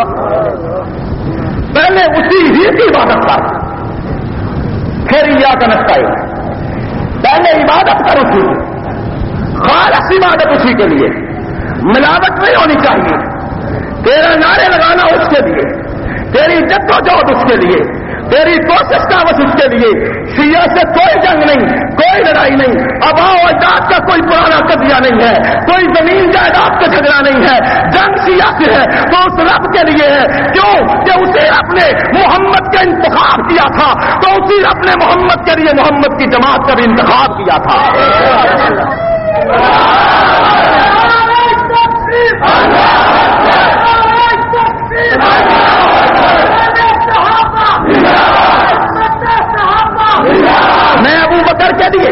پہلے اسی ہی کی عبادت کر، پھر یا کا نستعین، پہلے عبادت کر اسی خالص عبادت اسی کے لیے، ملاوٹ نہیں ہونی چاہیے، تیرا نعرے لگانا اس کے لیے، تیری جدوجہد اس کے لیے، تیری کوشش کا بس اس کے لیے، شیعہ سے کوئی جنگ نہیں، کوئی لڑائی نہیں، آباء و اجداد کا کوئی پرانا قضیہ نہیں ہے، کوئی زمین جائیداد کا جھگڑا نہیں ہے، جنگ شیعہ سے ہے تو اس رب کے لیے ہے، کیوں کہ اسے رب نے محمد کا انتخاب کیا تھا، تو اسی رب نے محمد کے لیے محمد کی جماعت کا بھی انتخاب کیا تھا۔ میں ابو بکر کے لیے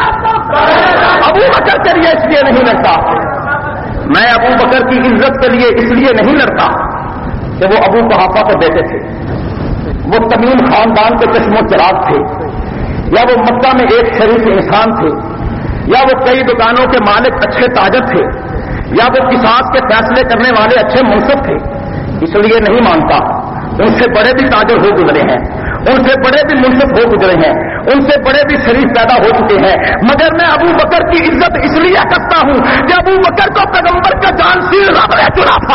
اس لیے نہیں لڑتا، میں ابو بکر کی عزت کے لیے اس لیے نہیں لڑتا کہ وہ ابو قحافہ کے بیٹے تھے، وہ تمیم خاندان کے چشم و چراغ تھے، یا وہ مکہ میں ایک شریف انسان تھے، یا وہ کئی دکانوں کے مالک اچھے تاجر تھے، یا وہ قصاص کے فیصلے کرنے والے اچھے منصف تھے، اس لیے نہیں مانتا۔ ان سے بڑے بھی تاجر ہو گزرے ہیں، ان سے بڑے بھی منصف ہو گزرے ہیں، ان سے بڑے بھی شریف پیدا ہو چکے ہیں، مگر میں ابو بکر کی عزت اس لیے کرتا ہوں کہ ابو بکر کو پیغمبر کا جانشین رب نے چنا تھا۔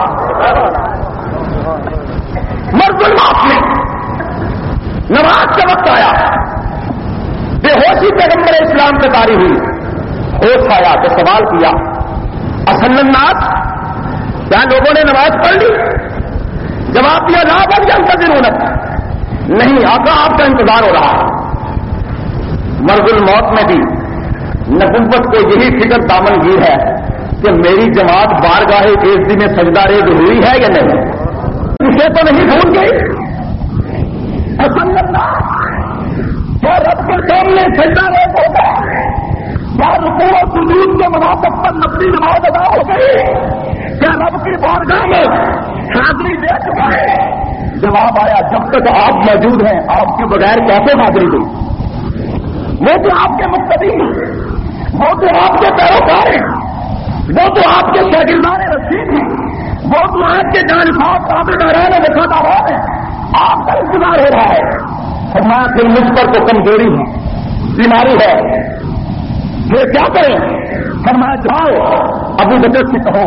مرض الموت میں نماز کا وقت آیا، بے ہوشی پیغمبر اسلام سے طاری ہوئی، ہوش آیا تو سوال کیا، اصل الناس، کیا لوگوں نے نماز پڑھ لی؟ جواب دیا لا بل ينتظرونک، نہیں آقا آپ کا انتظار ہو رہا۔ مرض الموت میں بھی نبوت کو یہی فکر دامن گیر ہے کہ میری جماعت بارگاہ عزت میں سجدہ ریز ہوئی ہے یا نہیں، اسے تو نہیں بھول گئی۔ اصل کیا رب کے سامنے سجدہ ریز ہو گیا، کیا رکوع و سجود کے مناسب پر نفلی نماز ادا ہو گئی، کیا رب کی بارگاہ میں حاضری دے چکا ہے؟ جواب آیا جب تک آپ موجود ہیں آپ کے بغیر کیسے حاضری دیں؟ وہ تو آپ کے مقتدی ہیں، وہ تو آپ کے پیروکار ہیں، وہ تو آپ کے شاگردان رسید ہیں، وہ تو آپ کے جانساز تابعداران وفاداران ہیں. آپ کا انتظار ہو رہا ہے. فرمایا پھر مجھ پر تو کمزوری ہے، بیماری ہے، پھر کیا کریں؟ فرمایا جاؤ ابو بکر سے کہو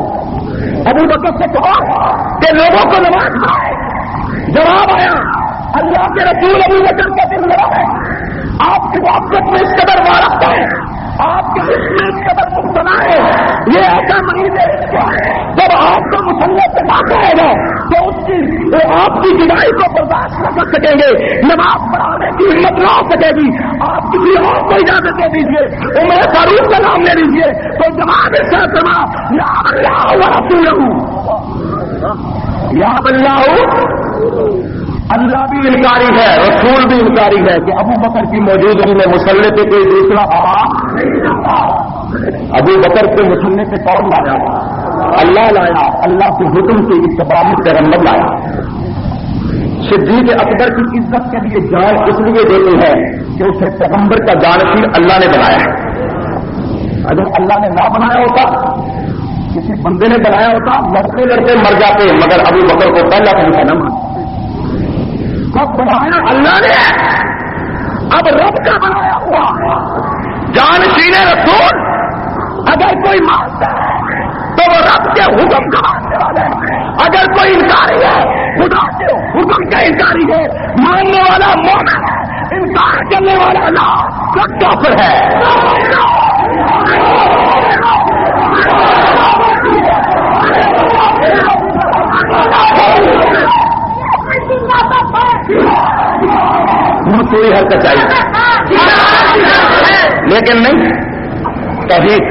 کہ لوگوں کو نماز پڑھائے. جواب آیا اللہ کے رسول ابو بکر کا دل لڑا ہے، آپ کی واقعت میں اس قدر وارفتہ ہے، آپ کے اس میں اس قدر مبتلا ہے. یہ ایسا مریض ہے جب آپ کو مسلح سے بات آئے گا تو اس کی آپ کی جدائی کو برداشت نہ کر سکیں گے، نماز پڑھانے کی ہمت نہ ہو سکے گی. آپ کسی اور کو اجازت دے دیجیے، عمر فاروق کا نام لے لیجیے تو جواب سے سنا یا اللہ و رسولہ، یا اللہ. اللہ بھی انکاری ہے، رسول بھی انکاری ہے کہ ابو بکر کی موجودگی میں مسلح پہ کوئی دوسرا ابو بکر کے مسلح پہ کون لایا؟ اللہ لایا. اللہ کے حکم سے اتباع میں پیغمبر لایا. صدیق اکبر کی عزت کے لیے جان اس لیے دیتے ہیں کہ اسے پیغمبر کا جانشین اللہ نے بنایا ہے. اگر اللہ نے نہ بنایا ہوتا، کسی بندے نے بنایا ہوتا، لڑتے لڑتے مر جاتے، مگر ابو بکر کو پہلا خلیفہ نہ مانا. سب بنایا اللہ نے، اب رب کا بنایا ہوا جانشین رسول اگر کوئی مانتا ہے تو وہ رب کے حکم کا ماننے والا ہے. اگر کوئی انکاری ہے، خدا کے حکم کا انکاری ہے، ماننے والا مومن ہے، انکار کرنے والا اللہ سب کافر ہے. پوری حرکت چاہیے لیکن نہیں. توحید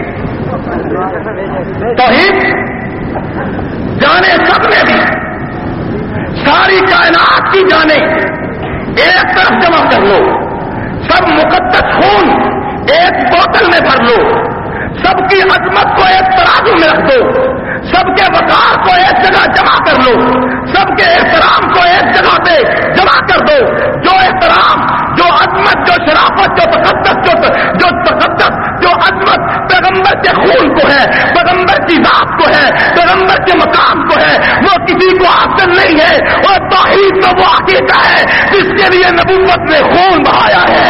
جانے سب نے بھی، ساری کائنات کی جانے ایک طرف جمع کر لو، سب مقدس خون ایک بوتل میں بھر لو، سب کی عظمت کو ایک ترازو میں رکھ دو، سب کے وقار کو ایک جگہ جمع کر لو، سب کے احترام کو ایک جگہ پہ جمع کر دو. جو احترام، جو عظمت، جو شرافت، جو تقدس، جو عظمت پیغمبر کے خون کو ہے، پیغمبر کی ذات کو ہے، پیغمبر کے مقام کو ہے، وہ کسی کو حاصل نہیں ہے. اور توحید میں وہ عقیدہ ہے جس کے لیے نبوت نے خون بہایا ہے.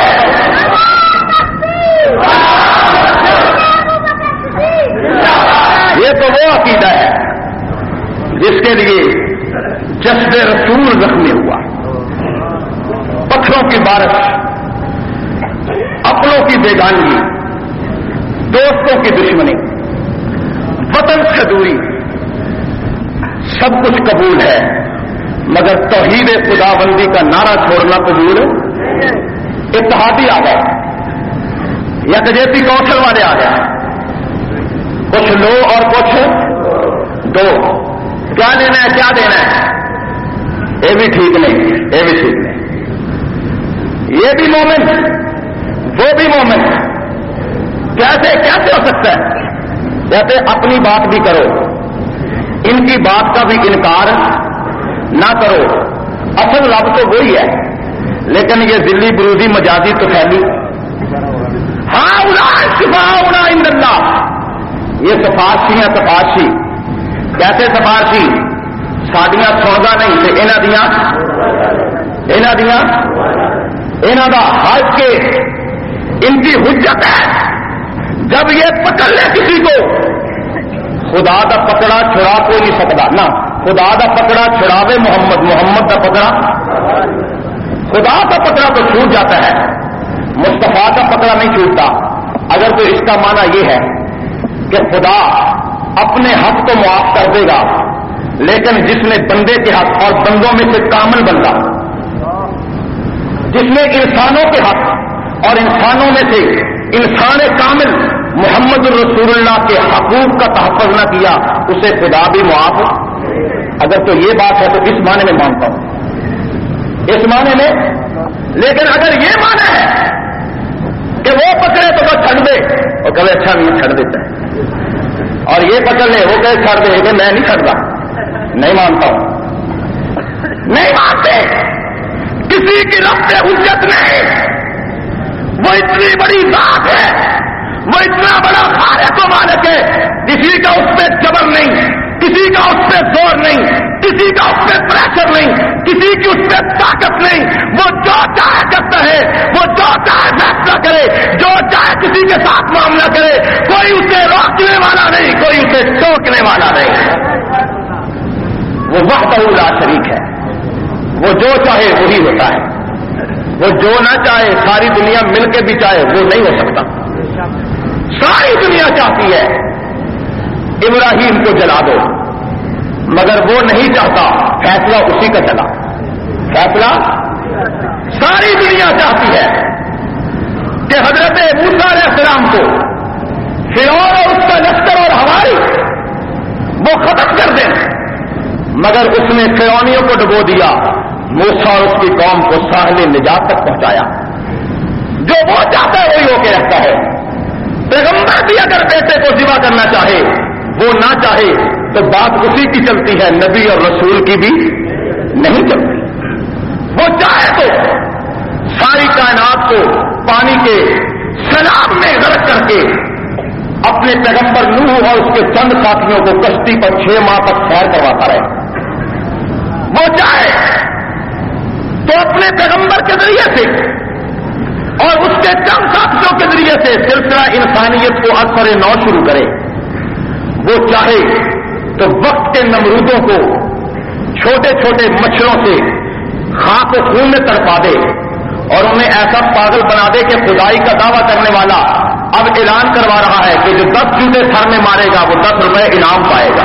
یہ تو وہ عقیدہ ہے جس کے لیے جذب رسول زخمی ہوا. پتھروں کی بارش، اپنوں کی بیگانگی، دوستوں کی دشمنی، وطن سے دوری، سب کچھ قبول ہے مگر توحید خداوندی کا نعرہ چھوڑنا قبول. اتحادی آ گئے، یکجہتی کونسل والے آ گئے، کچھ لو اور کچھ دو. کیا لینا ہے کیا دینا ہے؟ یہ بھی ٹھیک نہیں، یہ بھی ٹھیک نہیں. یہ بھی مومن، وہ بھی مومن. کیسے ہو سکتا ہے؟ کہتے اپنی بات بھی کرو، ان کی بات کا بھی انکار نہ کرو. اصل لفظ تو وہی ہے لیکن یہ ذلی بروزی مجازی تو پھیلی. ہاں شفاؤنا عند اللہ، یہ سفارشی ہیں. سفارشی کیسے سفارشی؟ ساڈیاں سودا نہیں تے انہاں دا حج کے ان کی حجت ہے. جب یہ پکڑ لے کسی کو، خدا دا پکڑا چھڑا کوئی نہیں سکتا نہ. خدا دا پکڑا چھڑاوے محمد دا پکڑا، خدا کا پکڑا تو چھوٹ جاتا ہے، مصطفیٰ کا پکڑا نہیں چھوٹتا. اگر تو اس کا معنی یہ ہے کہ خدا اپنے حق کو معاف کر دے گا، لیکن جس نے بندے کے حق اور بندوں میں سے کامل بندہ، جس نے انسانوں کے حق اور انسانوں میں سے انسان کامل محمد الرسول اللہ کے حقوق کا تحفظ نہ کیا، اسے خدا بھی معاف. اگر تو یہ بات ہے تو اس معنی میں مانتا ہوں، اس معنی میں. لیکن اگر یہ معنی ہے کہ وہ پکڑے تو وہ چھڑ دے اور کبھی اچھا نہیں چھڑ دیتا ہے، اور یہ پکڑ لے وہ کہے چھڑ دے کہ میں نہیں چھڑتا، نہیں مانتا ہوں. نہیں مانتے، کسی کی رفت حجت نہیں. وہ وہ اتنی بڑی ذات ہے، وہ اتنا بڑا خالق و مالک ہے، کسی کا اس پہ جبر نہیں، کسی کا اس پہ زور نہیں، کسی کا اس پہ پریشر نہیں، کسی کی اس پہ طاقت نہیں. وہ جو چاہے کرتا ہے، وہ جو چاہے فیصلہ کرے، جو چاہے کسی کے ساتھ معاملہ کرے. کوئی اسے روکنے والا نہیں، کوئی اسے ٹوکنے والا نہیں. وہ وحدہ لا شریک ہے، وہ جو چاہے وہی ہوتا ہے. وہ جو نہ چاہے، ساری دنیا مل کے بھی چاہے، وہ نہیں ہو سکتا. ساری دنیا چاہتی ہے ابراہیم کو جلا دو، مگر وہ نہیں چاہتا. فیصلہ اسی کا چلا. فیصلہ ساری دنیا چاہتی ہے کہ حضرت موسیٰ علیہ السلام کو فرعون اور اس کا لشکر اور ہواری وہ ختم کر دیں، مگر اس نے فرعونیوں کو ڈبو دیا. موسیٰ اور اس کی قوم کو ساحل نجات تک پہنچایا. جو وہ چاہتا ہے وہی ہو کے رہتا ہے. پیغمبر بھی اگر بیٹے کو ذبح کرنا چاہے، وہ نہ چاہے تو بات اسی کی چلتی ہے، نبی اور رسول کی بھی نہیں چلتی. وہ چاہے تو ساری کائنات کو پانی کے سیلاب میں غرق کر کے اپنے پیغمبر نوح اور اس کے چند ساتھیوں کو کشتی پر 6 ماہ تک سیر کرواتا رہے. وہ چاہے تو اپنے پیغمبر کے ذریعے سے اور اس کے چند ساتھیوں کے ذریعے سے سلسلہ انسانیت کو اثر نو شروع کرے. وہ چاہے تو وقت کے نمرودوں کو چھوٹے چھوٹے مچھروں سے خاک و خون میں تڑپا دے اور انہیں ایسا پاگل بنا دے کہ خدائی کا دعویٰ کرنے والا اب اعلان کروا رہا ہے کہ جو 10 جوتے سر میں مارے گا وہ 10 روپے انعام پائے گا.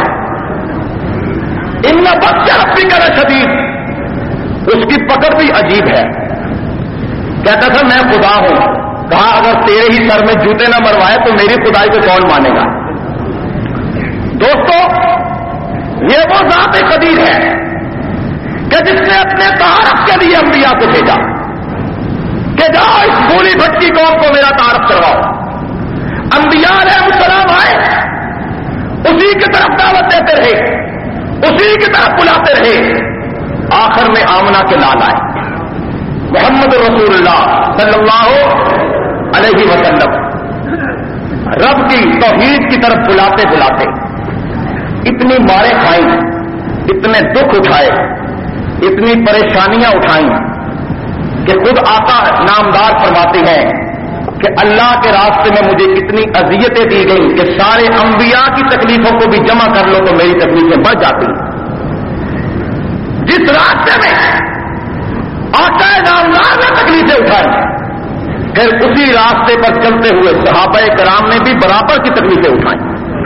ان میں بخش ربی کا شدید. اس کی پکڑ بھی عجیب ہے. کہتا تھا میں خدا ہوں. کہا اگر تیرے ہی سر میں جوتے نہ مروائے تو میری خدائی کو کون مانے گا. دوستو، یہ وہ ذات قدیر ہے کہ جس نے اپنے تعارف کے لیے انبیاء کو بھیجا کہ جاؤ اس پھولی بھٹکی قوم کو میرا تعارف کرواؤ. انبیاء علیہ السلام آئے، اسی کی طرف دعوت دیتے رہے، اسی کی طرف بلاتے رہے. آخر میں آمنہ کے لال آئے محمد رسول اللہ صلی اللہ علیہ وسلم. رب کی توحید کی طرف بلاتے بلاتے اتنی مارے کھائیں، اتنے دکھ اٹھائے، اتنی پریشانیاں اٹھائیں کہ خود آقا نامدار فرماتے ہیں کہ اللہ کے راستے میں مجھے اتنی اذیتیں دی گئیں کہ سارے انبیاء کی تکلیفوں کو بھی جمع کر لو تو میری تکلیفیں بڑھ جاتی. جس راستے میں آقا نامدار نے تکلیفیں اٹھائیں، پھر اسی راستے پر چلتے ہوئے صحابہ کرام نے بھی برابر کی تکلیفیں اٹھائیں.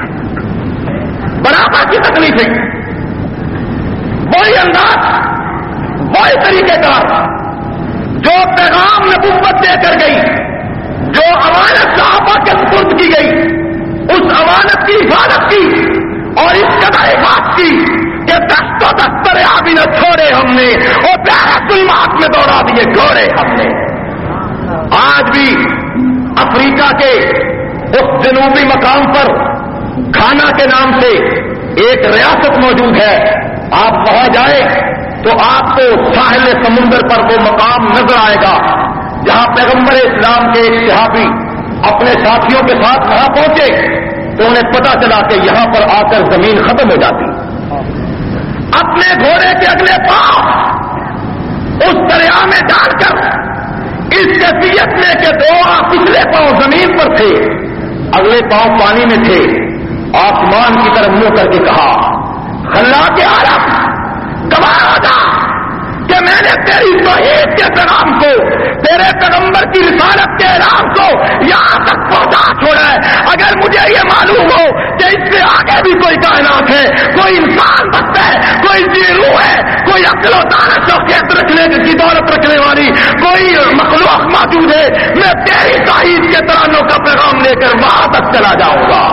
برابر کی تکلیفیں، وہی انداز، وہی طریقہ کار جو پیغام نبوت دے کر گئی، جو امانت صحابہ کے سپرد کی گئی، اس امانت کی حفاظت کی اور اس قدر حفاظت کی کہ 10 دریا بھی نہ چھوڑے ہم نے اور پیارے ظلمات میں دوڑا دیے گھوڑے ہم نے. آج بھی افریقہ کے اس جنوبی مقام پر گھانا کے نام سے ایک ریاست موجود ہے. آپ وہاں جائیں تو آپ کو ساحل سمندر پر وہ مقام نظر آئے گا جہاں پیغمبر اسلام کے ایک صحابی اپنے ساتھیوں کے ساتھ وہاں پہنچے تو انہیں پتا چلا کہ یہاں پر آ کر زمین ختم ہو جاتی. اپنے گھوڑے کے اگلے پاؤں اس دریا میں ڈال کر اس کیفیت میں کہ 2 پچھلے پاؤں زمین پر تھے، اگلے پاؤں پانی میں تھے، آسمان کی طرف منہ کر کے کہا خلاق عالم گواہ ہو جا کہ میں نے تیری توحید کے پیغام کو، تیرے پیغمبر کی رسالت کے اعلان کو یہاں تک پہنچا چھوڑا ہے. اگر مجھے یہ معلوم ہو کہ اس سے آگے بھی کوئی کائنات ہے، کوئی انسان بچتا ہے، کوئی روح ہے، کوئی عقل و دانش و خیت رکھنے کی دولت رکھنے والی کوئی مخلوق موجود ہے، میں تیری توحید کے ترانوں کا پیغام لے کر وہاں تک چلا جاؤں گا.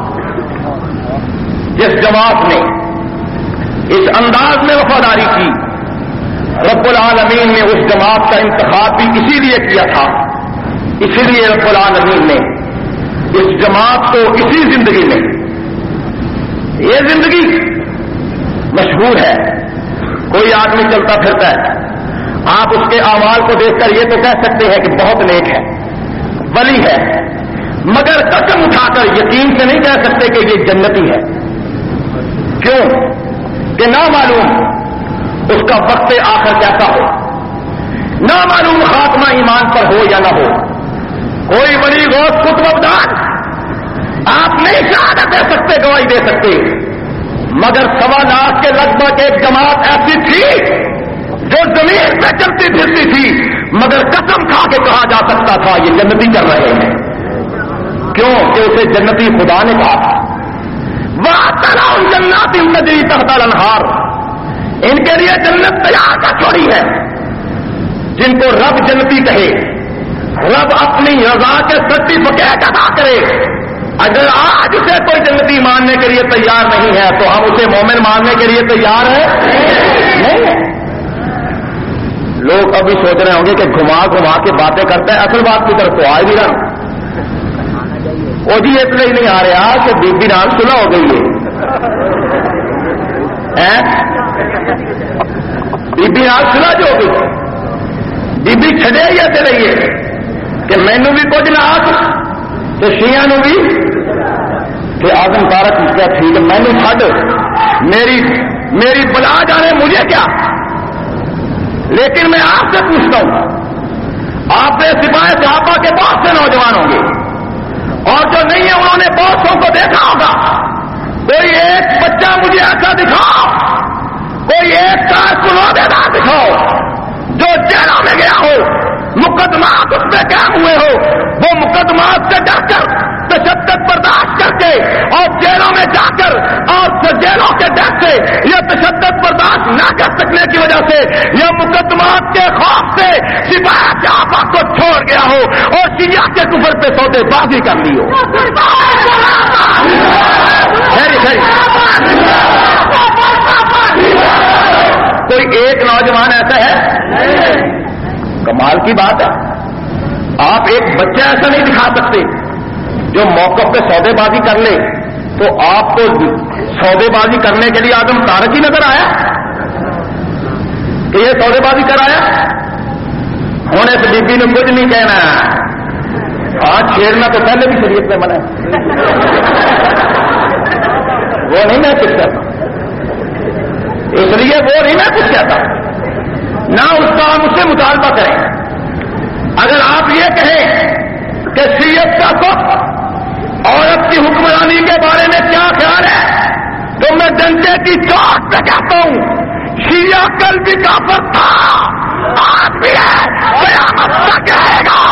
جس جماعت نے اس انداز میں وفاداری کی، رب العالمین نے اس جماعت کا انتخاب بھی اسی لیے کیا تھا. اسی لیے رب العالمین نے اس جماعت کو اسی زندگی میں، یہ زندگی مشہور ہے، کوئی آدمی چلتا پھرتا ہے، آپ اس کے اعمال کو دیکھ کر یہ تو کہہ سکتے ہیں کہ بہت نیک ہے، ولی ہے، مگر قسم اٹھا کر یقین سے نہیں کہہ سکتے کہ یہ جنتی ہے. کیوں کہ نامعلوم اس کا وقت آخر کیسا ہو، نامعلوم خاتمہ ایمان پر ہو یا نہ ہو. کوئی ولی غوث قطب ابدال آپ نہیں شہادت دے سکتے، گواہی دے سکتے، مگر 1.25 لاکھ کے لگ بھگ ایک جماعت ایسی تھی جو زمین پہ چلتی پھرتی تھی، مگر قسم کھا کے کہا جا سکتا تھا یہ جنتی کر رہے ہیں. کیوں کہ اسے جنتی خدا نے کہا تھا. وَأَعْتَلَهُمْ جَنَّاتٍ تَجْرِي تَحْتَهَا الْأَنْهَارُ، ان کے لیے جنت تیار کر چھوڑی ہے. جن کو رب جنتی کہے، رب اپنی رضا کے سرٹیفکیٹ ادا کرے، اگر آج اسے کوئی جنتی ماننے کے لیے تیار نہیں ہے تو ہم اسے مومن ماننے کے لیے تیار ہیں نہیں ہے. لوگ ابھی سوچ رہے ہوں گے کہ گھما گھما کے باتیں کرتا ہے، اصل بات کی طرف تو آئے بھی رہا. وہ جی اس لیے نہیں آ رہا کہ بی بی نام سنا ہو گئی ہے، بی بی نام سنا جو ہو گئی، بی بی چھڑے یا چلے رہیے کہ مینو بھی کچھ نہ آج تو شیعہ نو بھی کہ آدم تارک کیا ٹھیک ہے مینو چھڈ، میری بلا جانے مجھے کیا. لیکن میں آپ سے پوچھتا ہوں، آپ نے سپاہی صحابہ کے بہت سے نوجوان ہوں گے اور جو نہیں ہے انہوں نے بہتوں کو دیکھا ہوگا. کوئی ایک بچہ مجھے ایسا دکھاؤ، کوئی ایک کارکن عہدیدار دکھاؤ جو جیلوں میں گیا ہو، مقدمات اس پہ قائم ہوئے ہو، وہ مقدمات سے ڈر کر تشدد برداشت کر کے اور جیلوں میں جا کر اور جیلوں کے ڈر سے یا تشدد برداشت نہ کر سکنے کی وجہ سے یا مقدمات کے خوف سے سپاہی صحابہ کو چھوڑ گیا ہو اور شیعہ کے کفر پہ سودے بازی کر لی ہو. کوئی ایک نوجوان ایسا ہے؟ کمال کی بات ہے. آپ ایک بچہ ایسا نہیں دکھا سکتے جو موقع پہ سودے بازی کر لے. تو آپ کو سودے بازی کرنے کے لیے آدم تارک ہی نظر آیا کہ یہ سودے بازی کرایا. ہوں اس بی بی نے کچھ نہیں کہنا، ہاں چھیڑنا تو پہلے بھی شریعت میں منع ہے، وہ نہیں میں کچھ کہتا، اس لیے وہ نہیں میں کچھ کہتا، نہ اس کا ہم اس سے مطالبہ کریں. اگر آپ یہ کہیں کہ شریعت کا حکم عورت کی حکمرانی کے بارے میں کیا خیال ہے تو میں ڈنڈے کی چوٹ پہ کہتا ہوں شیعہ کل بھی کافر تھا، آج بھی ہے، قیامت تک رہے گا.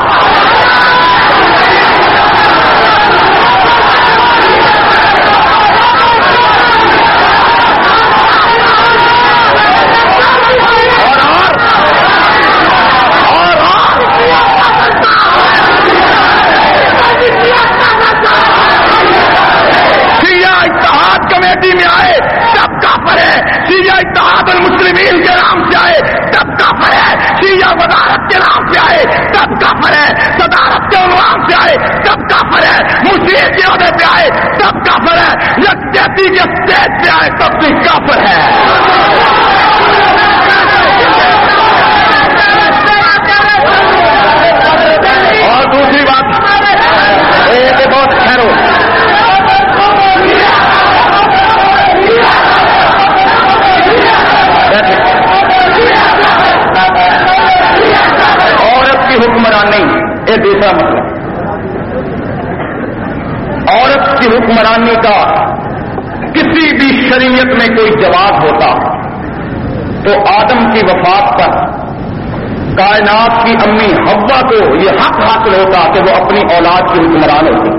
کمیٹی میں آئے تب کافر ہے، شیعہ اتحاد المسلمین کے نام سے آئے تب کافر ہے، شیعہ وزارت کے نام سے آئے تب کافر ہے، صدارت کے عنوان سے آئے تب کافر ہے، مشیر کے عہدے پہ آئے تب کافر ہے، یکجہتی کے اسٹیج پہ آئے تب بھی کافر ہے. اور دوسری بات ایک بہت خیر ہو، عورت کی حکمرانی ایک دوسرا مسئلہ. عورت کی حکمرانی کا کسی بھی شریعت میں کوئی جواز ہوتا تو آدم کی وفات پر کائنات کی امی حوا کو یہ حق حاصل ہوتا کہ وہ اپنی اولاد کی حکمران ہوتی.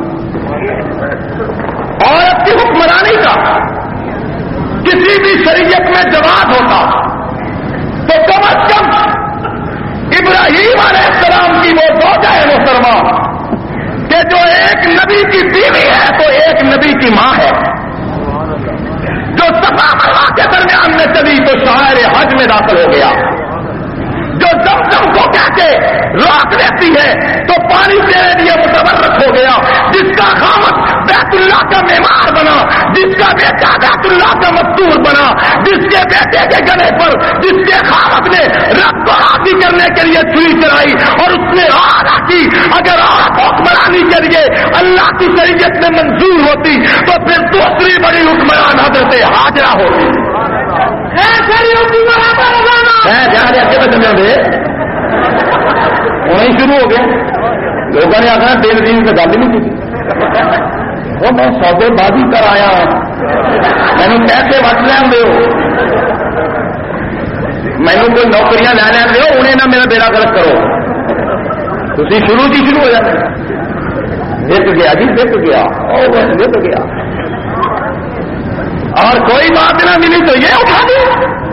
عورت کی حکمرانی کا کسی بھی شریعت میں جواز ہوتا تو کم از کم ابراہیم علیہ السلام کی وہ زوجہ محترمہ کہ جو ایک نبی کی بیوی ہے تو ایک نبی کی ماں ہے، جو صفا مروا کے درمیان میں چلی تو شاعر حج میں داخل ہو گیا، جو زمزم کو کہہ کے روک دیتی ہے تو پانی تیرے لیے متبرک ہو گیا، جس کا خامد بیت اللہ کا معمار بنا، جس کا بیٹا بیت اللہ کا مستور بنا، جس کے بیٹے کے گلے پر جس کے خامد نے رب کو راضی کرنے کے لیے چھری چلائی اور اس نے آدھا کی اگر عورت حکمرانی کے لیے اللہ کی شریعت میں منظور ہوتی تو پھر دوسری بڑی حکمران حضرت حاجرہ ہوتی. وہیں شروع ہو گیا. لوگوں نے آخر دل دین سے گل نہیں کی. وہ میں سودے بازی کر آیا مینو پیسے وٹ لین دو, مینو کوئی نوکریاں لے لین دو, انہیں نہ میرا بیڑا غلط کرو. تھی شروع کی شروع ہو جاتے. وک گیا جی, وک گیا, وک گیا, اور کوئی بات نہ ملی تو یہ اٹھا دی.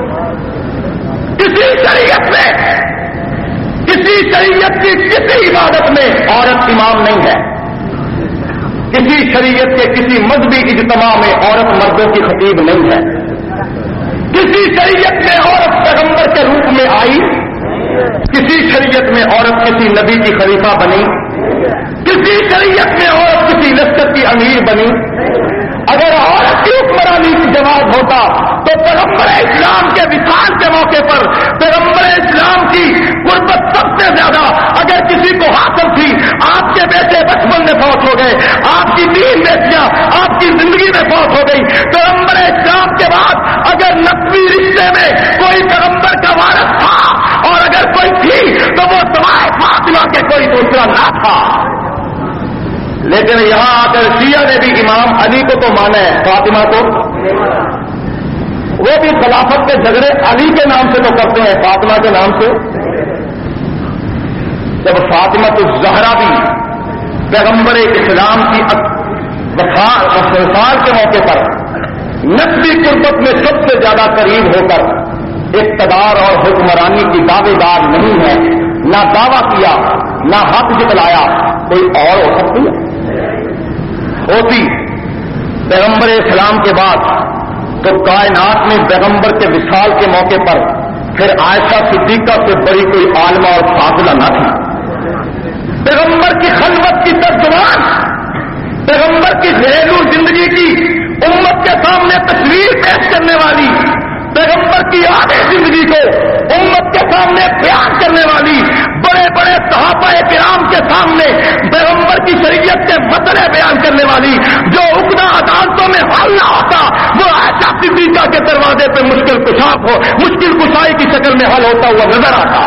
کسی شریعت میں, کسی شریعت کی کسی عبادت میں عورت امام نہیں ہے. کسی شریعت کے کسی مذہبی اجتماع میں عورت مردوں کی خطیب نہیں ہے. کسی شریعت میں عورت پیغمبر کے روپ میں آئی, کسی شریعت میں عورت کسی نبی کی خلیفہ بنی, کسی شریعت میں عورت کسی لشکر کی امیر بنی. اگر عورت کی حکمرانی کی جواب ہوتا تو پیغمبر اسلام کے وصال کے موقع پر پیغمبر اسلام کی قربت سب سے زیادہ اگر کسی کو حاصل تھی, آپ کے بیٹے بچپن میں فوت ہو گئے, آپ کی 3 بیٹیاں آپ کی زندگی میں فوت ہو گئی, پیغمبر اسلام کے بعد اگر نسبی رشتے میں کوئی پیغمبر کا وارث تھا اور اگر کوئی تھی تو وہ سوائے فاطمہ کے کوئی دوسرا نہ تھا. لیکن یہاں آ کر شیعہ نے بھی امام علی کو تو مانا ہے, فاطمہ کو وہ بھی خلافت کے جھگڑے علی کے نام سے تو کرتے ہیں, فاطمہ کے نام سے. جب فاطمہ الزہرا بھی پیغمبر اسلام کی وصال کے موقع پر نسبی قربت میں سب سے زیادہ قریب ہو کر اقتدار اور حکمرانی کی دعوے دار نہیں ہے, نہ دعویٰ کیا نہ حق جتلایا, کوئی اور ہو سکتی ہے؟ ہوتی پیغمبر اسلام کے بعد تو کائنات میں پیغمبر کے وصال کے موقع پر پھر عائشہ صدیقہ سے بڑی کوئی عالمہ اور فاضلہ نہ تھی. پیغمبر کی خلوت کی ترجمان, پیغمبر کی گھریلو زندگی کی امت کے سامنے تصویر پیش کرنے والی, پیغمبر کی آدھی زندگی کو امت کے سامنے بیان کرنے والی, بڑے بڑے صحابہ کرام کے سامنے پیغمبر کی شریعت کے مسئلے بیان کرنے والی, جو عقدہ عدالتوں میں حل نہ ہوتا وہ عائشہ صدیقہ کے دروازے پہ مشکل کشائی کی شکل میں حل ہوتا ہوا نظر آتا.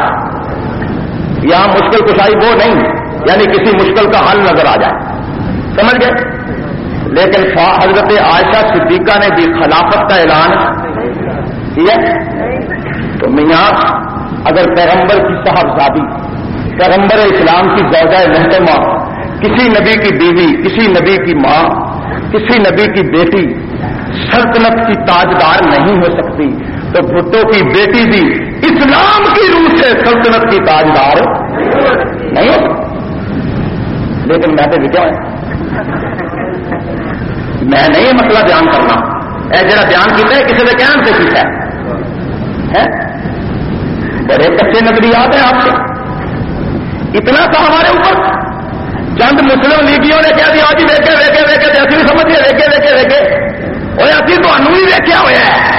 یہاں مشکل کشائی وہ نہیں, یعنی کسی مشکل کا حل نظر آ جائے, سمجھ گئے. لیکن حضرت عائشہ صدیقہ نے بھی خلافت کا اعلان کیا. تو میاں اگر پیغمبر کی صاحبزادی, پیغمبر اسلام کی زوجہ محترمہ, کسی نبی کی بیوی, کسی نبی کی ماں, کسی نبی کی بیٹی سلطنت کی تاجدار نہیں ہو سکتی, تو بھٹو کی بیٹی بھی اسلام کی روح سے سلطنت کی تاجدار نہیں ہو سکتی. لیکن میں تو لکھا ہے, میں نہیں یہ مسئلہ بیان کرنا, اے جڑا بیان کیا ہے کسی نے کہنا سے کیا ہے, بڑے کچے نظریات ہیں آپ کے. اتنا سا ہمارے اوپر چند مسلم لیگیوں نے کہہ دیا جی ویکے ویکے ویکے ایسی بھی سمجھے ویکے ویکے ویکے, اور ابھی تو انو ہی ویکیا ہوا ہے.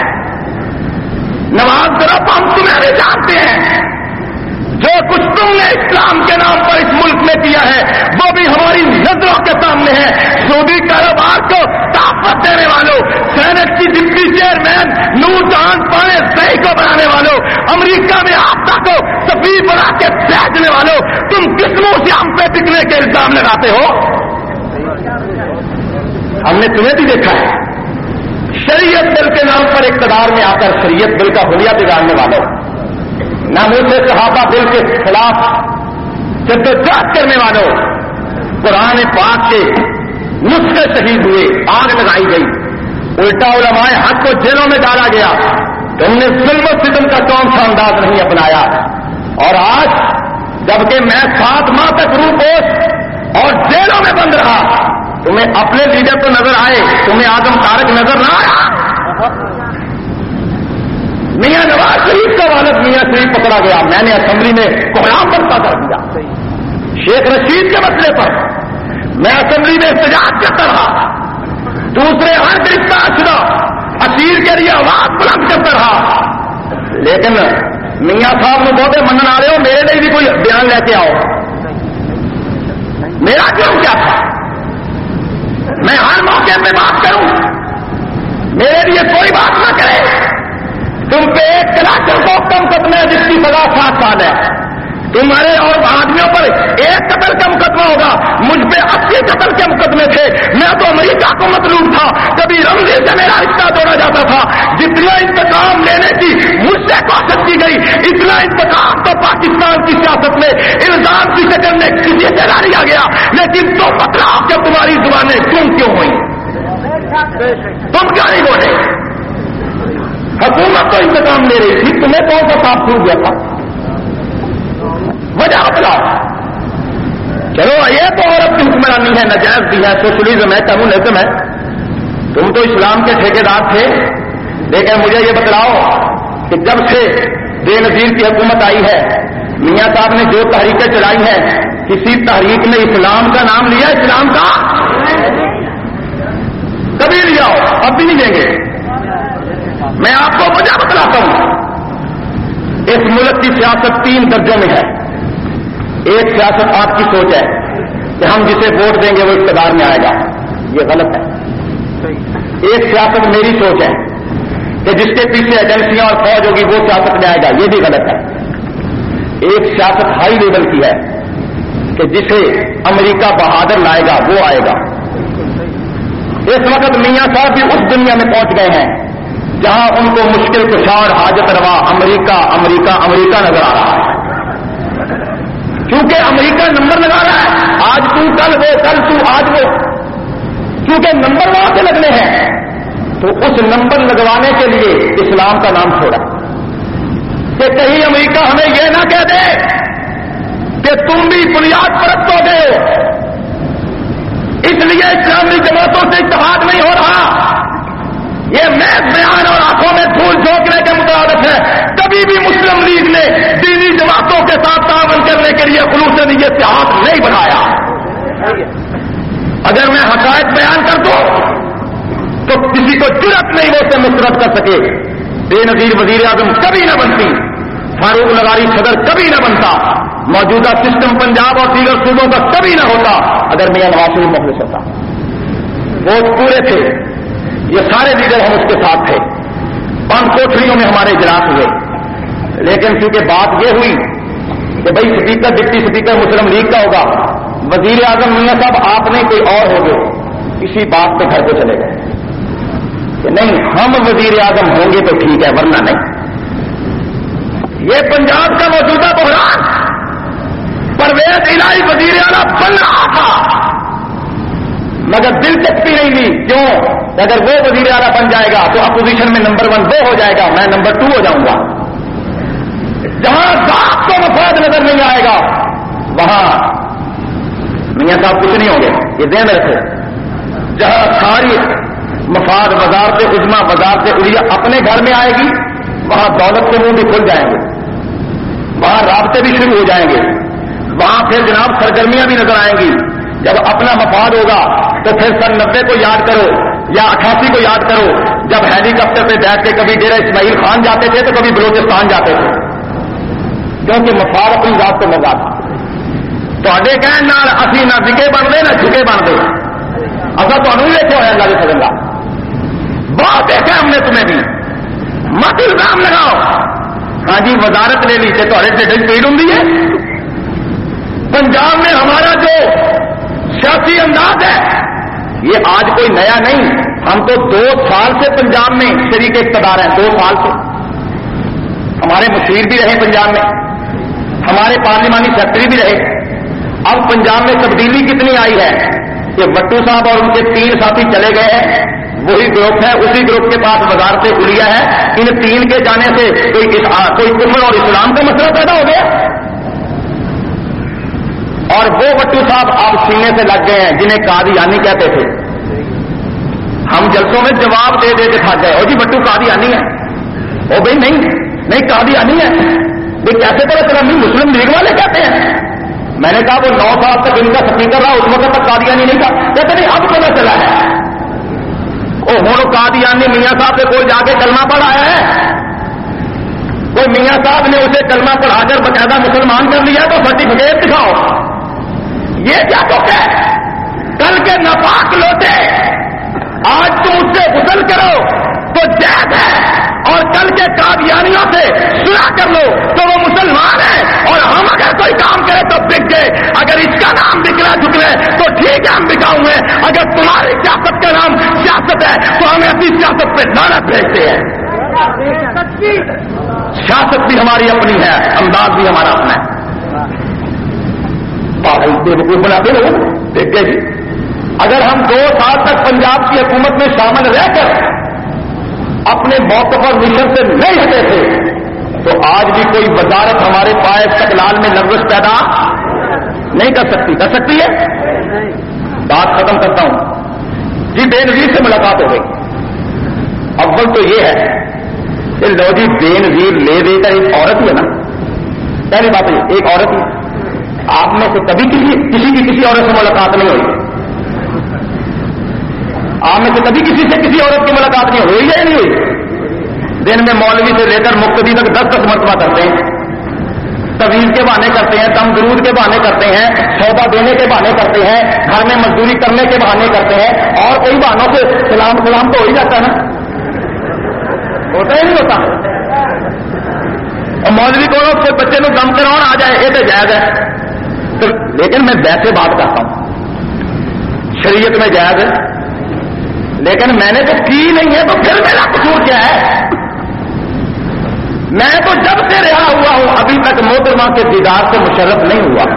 نواز شریف ہم تمہیں بھی جانتے ہیں, جو کچھ تم نے اسلام کے نام پر اس ملک میں کیا ہے وہ بھی ہماری نظروں کے سامنے ہے. سعودی کاروبار کو طاقت دینے والوں, سینٹ کی ڈپٹی چیئرمین نور جہاں پانے صحیح کو بنانے والوں, امریکہ میں آفتہ کو سفیر بنا کے بھیجنے والوں, تم کس منہ سے ہم پہ بکنے کے الزام لگاتے ہو؟ ہم نے تمہیں بھی دیکھا ہے. شریعت بل کے نام پر اقتدار میں آ کر شریعت بل کا حلیہ بگاڑنے والوں, ناموس صحابہ بل کے خلاف جدوجہد کرنے والوں, قرآن پاک کے نسخے شہید ہوئے, آگ لگائی گئی, الٹا علماء حق کو جیلوں میں ڈالا گیا. تم نے ظلم و ستم کا کون سا انداز نہیں اپنایا. اور آج جبکہ میں 7 ماہ تک روپوش اور جیلوں میں بند رہا, تمہیں اپنے لیڈر تو نظر آئے, تمہیں آدم طارق نظر نہ آیا. میاں نواز شریف کا والد میاں شریف پکڑا گیا, میں نے اسمبلی میں کوحرام برپا کر دیا. شیخ رشید کے مسئلے پر میں اسمبلی میں احتجاج کرتا رہا, دوسرے ہر گرفتار شدہ اسیر کے لیے آواز بلند کرتا رہا. لیکن میاں صاحب نے بہت منن آ رہے ہو, میرے لیے بھی کوئی بیان لے کے آؤ. میرا جرم کیا تھا؟ میں ہر موقع پہ بات کروں، میرے لیے کوئی بات نہ کرے. تم پہ ایک کلاچر کو کم قدمے جس کی سزا 7 سال ہے، تمہارے اور آدمیوں پر ایک قتل کا مقدمہ ہوگا، مجھ پہ 80 قتل کے مقدمے تھے. میں تو امریکہ کو مطلوب تھا، کبھی رمضی سے میرا رشتہ جوڑا جاتا تھا. جتنا انتقام لینے کی مجھ سے کوشش کی گئی، اتنا انتقام تو پاکستان کی سیاست میں الزام کی شکل میں کسی سے نہ لیا گیا. لیکن تم بتلاؤ کہ تمہاری زبانیں کیوں ہوئی؟ تم کیا نہیں بولے؟ حکومت تو انتقام لے رہی تھی، تمہیں کون سا صاف چھوٹ گیا تھا؟ وجہ بتلاؤ. چلو یہ تو عورت کی حکمرانی ہے، نجائز بھی ہے، سوشلزم ہے، کمیونزم ہے. تم تو اسلام کے ٹھیکیدار تھے. لیکن مجھے یہ بتلاؤ کہ جب سے بے نظیر کی حکومت آئی ہے، میاں صاحب نے جو تحریکیں چلائی ہیں، کسی تحریک نے اسلام کا نام لیا؟ اسلام کا کبھی لیا ہو؟ اب بھی نہیں لیں گے. میں آپ کو وجہ بتلاتا ہوں. اس ملک کی سیاست 3 درجوں میں ہے. ایک سیاست آپ کی سوچ ہے کہ ہم جسے ووٹ دیں گے وہ اقتدار میں آئے گا، یہ غلط ہے. ایک سیاست میری سوچ ہے کہ جس کے پیچھے ایجنسیاں اور فوج ہوگی وہ سیاست میں آئے گا، یہ بھی غلط ہے. ایک سیاست ہائی لیول کی ہے کہ جسے امریکہ بہادر لائے گا وہ آئے گا. اس وقت میاں صاحب بھی اس دنیا میں پہنچ گئے ہیں جہاں ان کو مشکل کشار حاجت روا امریکہ امریکہ امریکہ نظر آ رہا ہے. کیونکہ امریکہ نمبر لگا رہا ہے، آج تو کل وہ، کل تو آج وہ. کیونکہ نمبر وہاں سے لگنے ہیں، تو اس نمبر لگوانے کے لیے اسلام کا نام چھوڑا کہ کہیں امریکہ ہمیں یہ نہ کہہ دے کہ تم بھی بنیاد پرست ہو گئے ہو، اس لیے اسلامی جماعتوں سے اتحاد نہیں ہو رہا. یہ محض بیان اور آنکھوں میں دھول جھونکنے کے مطابق ہے. کبھی بھی مسلم لیگ نے دینی جماعتوں کے ساتھ تعاون کرنے کے لیے خلوص نیت سے ہاتھ نہیں بڑھایا. اگر میں حقائق بیان کر دوں تو کسی کو جرأت نہیں وہ سے مسترد کر سکے. بے نظیر وزیر اعظم کبھی نہ بنتی، فاروق لغاری صدر کبھی نہ بنتا، موجودہ سسٹم پنجاب اور دیگر صوبوں کا کبھی نہ ہوتا اگر میاں نواز شریف مخلص ہوتا. ووٹ پورے تھے، یہ سارے لیڈر ہم اس کے ساتھ تھے. 5 کوٹھریوں میں ہمارے اجلاس ہوئے. لیکن چونکہ بات یہ ہوئی کہ بھائی speaker deputy speaker Muslim League کا ہوگا، وزیر اعظم میاں صاحب آپ نے کوئی اور ہو گئے، اسی بات پہ گھر کو چلے گئے کہ نہیں ہم وزیر اعظم ہوں گے تو ٹھیک ہے ورنہ نہیں. یہ پنجاب کا موجودہ بحران پرویز الہی وزیر اعلیٰ بن رہا تھا، مگر دلچسپی نہیں لی. کیوں؟ اگر وہ وزیر اعلیٰ بن جائے گا تو اپوزیشن میں نمبر 1 وہ ہو جائے گا، میں نمبر 2 ہو جاؤں گا. جہاں ذات کو مفاد نظر نہیں آئے گا وہاں میاں صاحب کچھ نہیں ہوں گے، یہ ذہن رکھو. جہاں ساری مفاد وزارت عظمیٰ وزارت علیہ اپنے گھر میں آئے گی وہاں دولت کے منہ بھی کھل جائیں گے، وہاں رابطے بھی شروع ہو جائیں گے، وہاں پھر جناب سرگرمیاں بھی نظر آئیں گی. جب اپنا مفاد ہوگا تو پھر سن 90 کو یاد کرو یا 88 کو یاد کرو، جب ہیلی کاپٹر پہ بیٹھ کے کبھی ڈیرہ اسماعیل خان جاتے تھے تو کبھی بلوچستان جاتے تھے، کیونکہ مفاد اپنی ذات کو مزہ تھا. تے کہنے اسی نہ بکے بنتے نہ جھکے بنتے، اصل تمہیں دیکھو ہے اللہ کے فضل کا، بہت دیکھا ہم نے تمہیں بھی. مت الزام لگاؤ ہاں جی وزارت لے لی کہ تھوڑے ٹھڈ پیڑ ہوں ہے. پنجاب میں ہمارا جو سیاسی انداز ہے یہ آج کوئی نیا نہیں. ہم تو 2 سال سے پنجاب میں شریک اقتدار ہیں، 2 سال سے. ہمارے مشیر بھی رہے پنجاب میں، ہمارے پارلیمانی سیکرٹری بھی رہے. اب پنجاب میں تبدیلی کتنی آئی ہے کہ بٹو صاحب اور ان کے 3 ساتھی چلے گئے ہیں، وہی گروپ ہے، اسی گروپ کے پاس وزارت علیہ ہے. ان 3 کے جانے سے کوئی کفر اور اسلام کا مسئلہ پیدا ہو گیا. اور وہ بٹو صاحب اب سینے سے لگ گئے ہیں جنہیں قادیانی کہتے تھے. ہم جلسوں میں جواب دے دے کے تھک گئے، اور جی بٹو قادیانی ہے. او بھائی نہیں قادیانی ہے. یہ کیسے پتا چلا؟ نہیں مسلم لیگ والے کہتے ہیں. میں نے کہا وہ 9 سال تک ان کا سپیکر رہا، اس وقت تک قادیانی نہیں تھا. کہتے نہیں اب پتا چلا ہے. وہ ہوں قادیانی میاں صاحب سے کوئی جا کے کلمہ پڑھ آیا ہے، کوئی میاں صاحب نے اسے کلمہ پڑھا کر باقاعدہ مسلمان کر لیا تو سرٹیفکیٹ دکھاؤ. یہ کیا دکھ ہے؟ کل کے ناپاک لوٹے آج تم اس سے غسل کرو تو جائز ہے، اور کل کے قادیانیوں سے صلح کر لو تو وہ مسلمان ہیں، اور ہم اگر کوئی کام کرے تو بک گئے۔ اگر اس کا نام بکلا جھکلے تو ٹھیک ہے، ہم بکاؤ ہیں۔ اگر تمہاری سیاست کا نام سیاست ہے تو ہم ایسی سیاست پہ لعنت بھیجتے ہیں۔ سیاست بھی ہماری اپنی ہے، انداز بھی ہمارا اپنا ہے۔ بےوقوف بناتے لوگ دیکھ گئے جی، اگر ہم 2 سال تک پنجاب کی حکومت میں شامل رہ کر اپنے موقف اور مشن سے نہیں ہٹے تھے تو آج بھی کوئی وزارت ہمارے پائے استقلال میں لغزش پیدا نہیں کر سکتی ہے۔ بات ختم کرتا ہوں جی۔ بے نظیر سے ملاقات ہو گئی۔ اول تو یہ ہے کہ لو جی بے نظیر لے دے کر ایک عورت ہی ہے نا، پہلی بات ہے ایک عورت ہی۔ آپ میں سے کبھی کسی کی کسی عورت سے ملاقات نہیں ہوئی؟ آپ میں سے کبھی کسی سے کسی عورت کی ملاقات نہیں ہوئی یا نہیں ہوئی؟ دن میں مولوی سے لے کر مقتدی تک 10 مرتبہ کرتے ہیں، طویل کے بہانے کرتے ہیں، دم درود کے بہانے کرتے ہیں، سودا دینے کے بہانے کرتے ہیں، گھر میں مزدوری کرنے کے بہانے کرتے ہیں، اور کئی بہانوں سے سلام تو ہو ہی جاتا ہے نا، ہوتا ہی نہیں ہوتا؟ اور مولوی کو کوئی بچے کو دم کراؤ آ جائے یہ تو جائز ہے، تو لیکن میں ویسے بات کرتا ہوں شریعت میں جائز ہے، لیکن میں نے تو کی نہیں ہے تو پھر میرا قصور کیا ہے؟ میں تو جب سے رہا ہوا ہوں ابھی تک محترمہ کے دیدار سے مشرف نہیں ہوا۔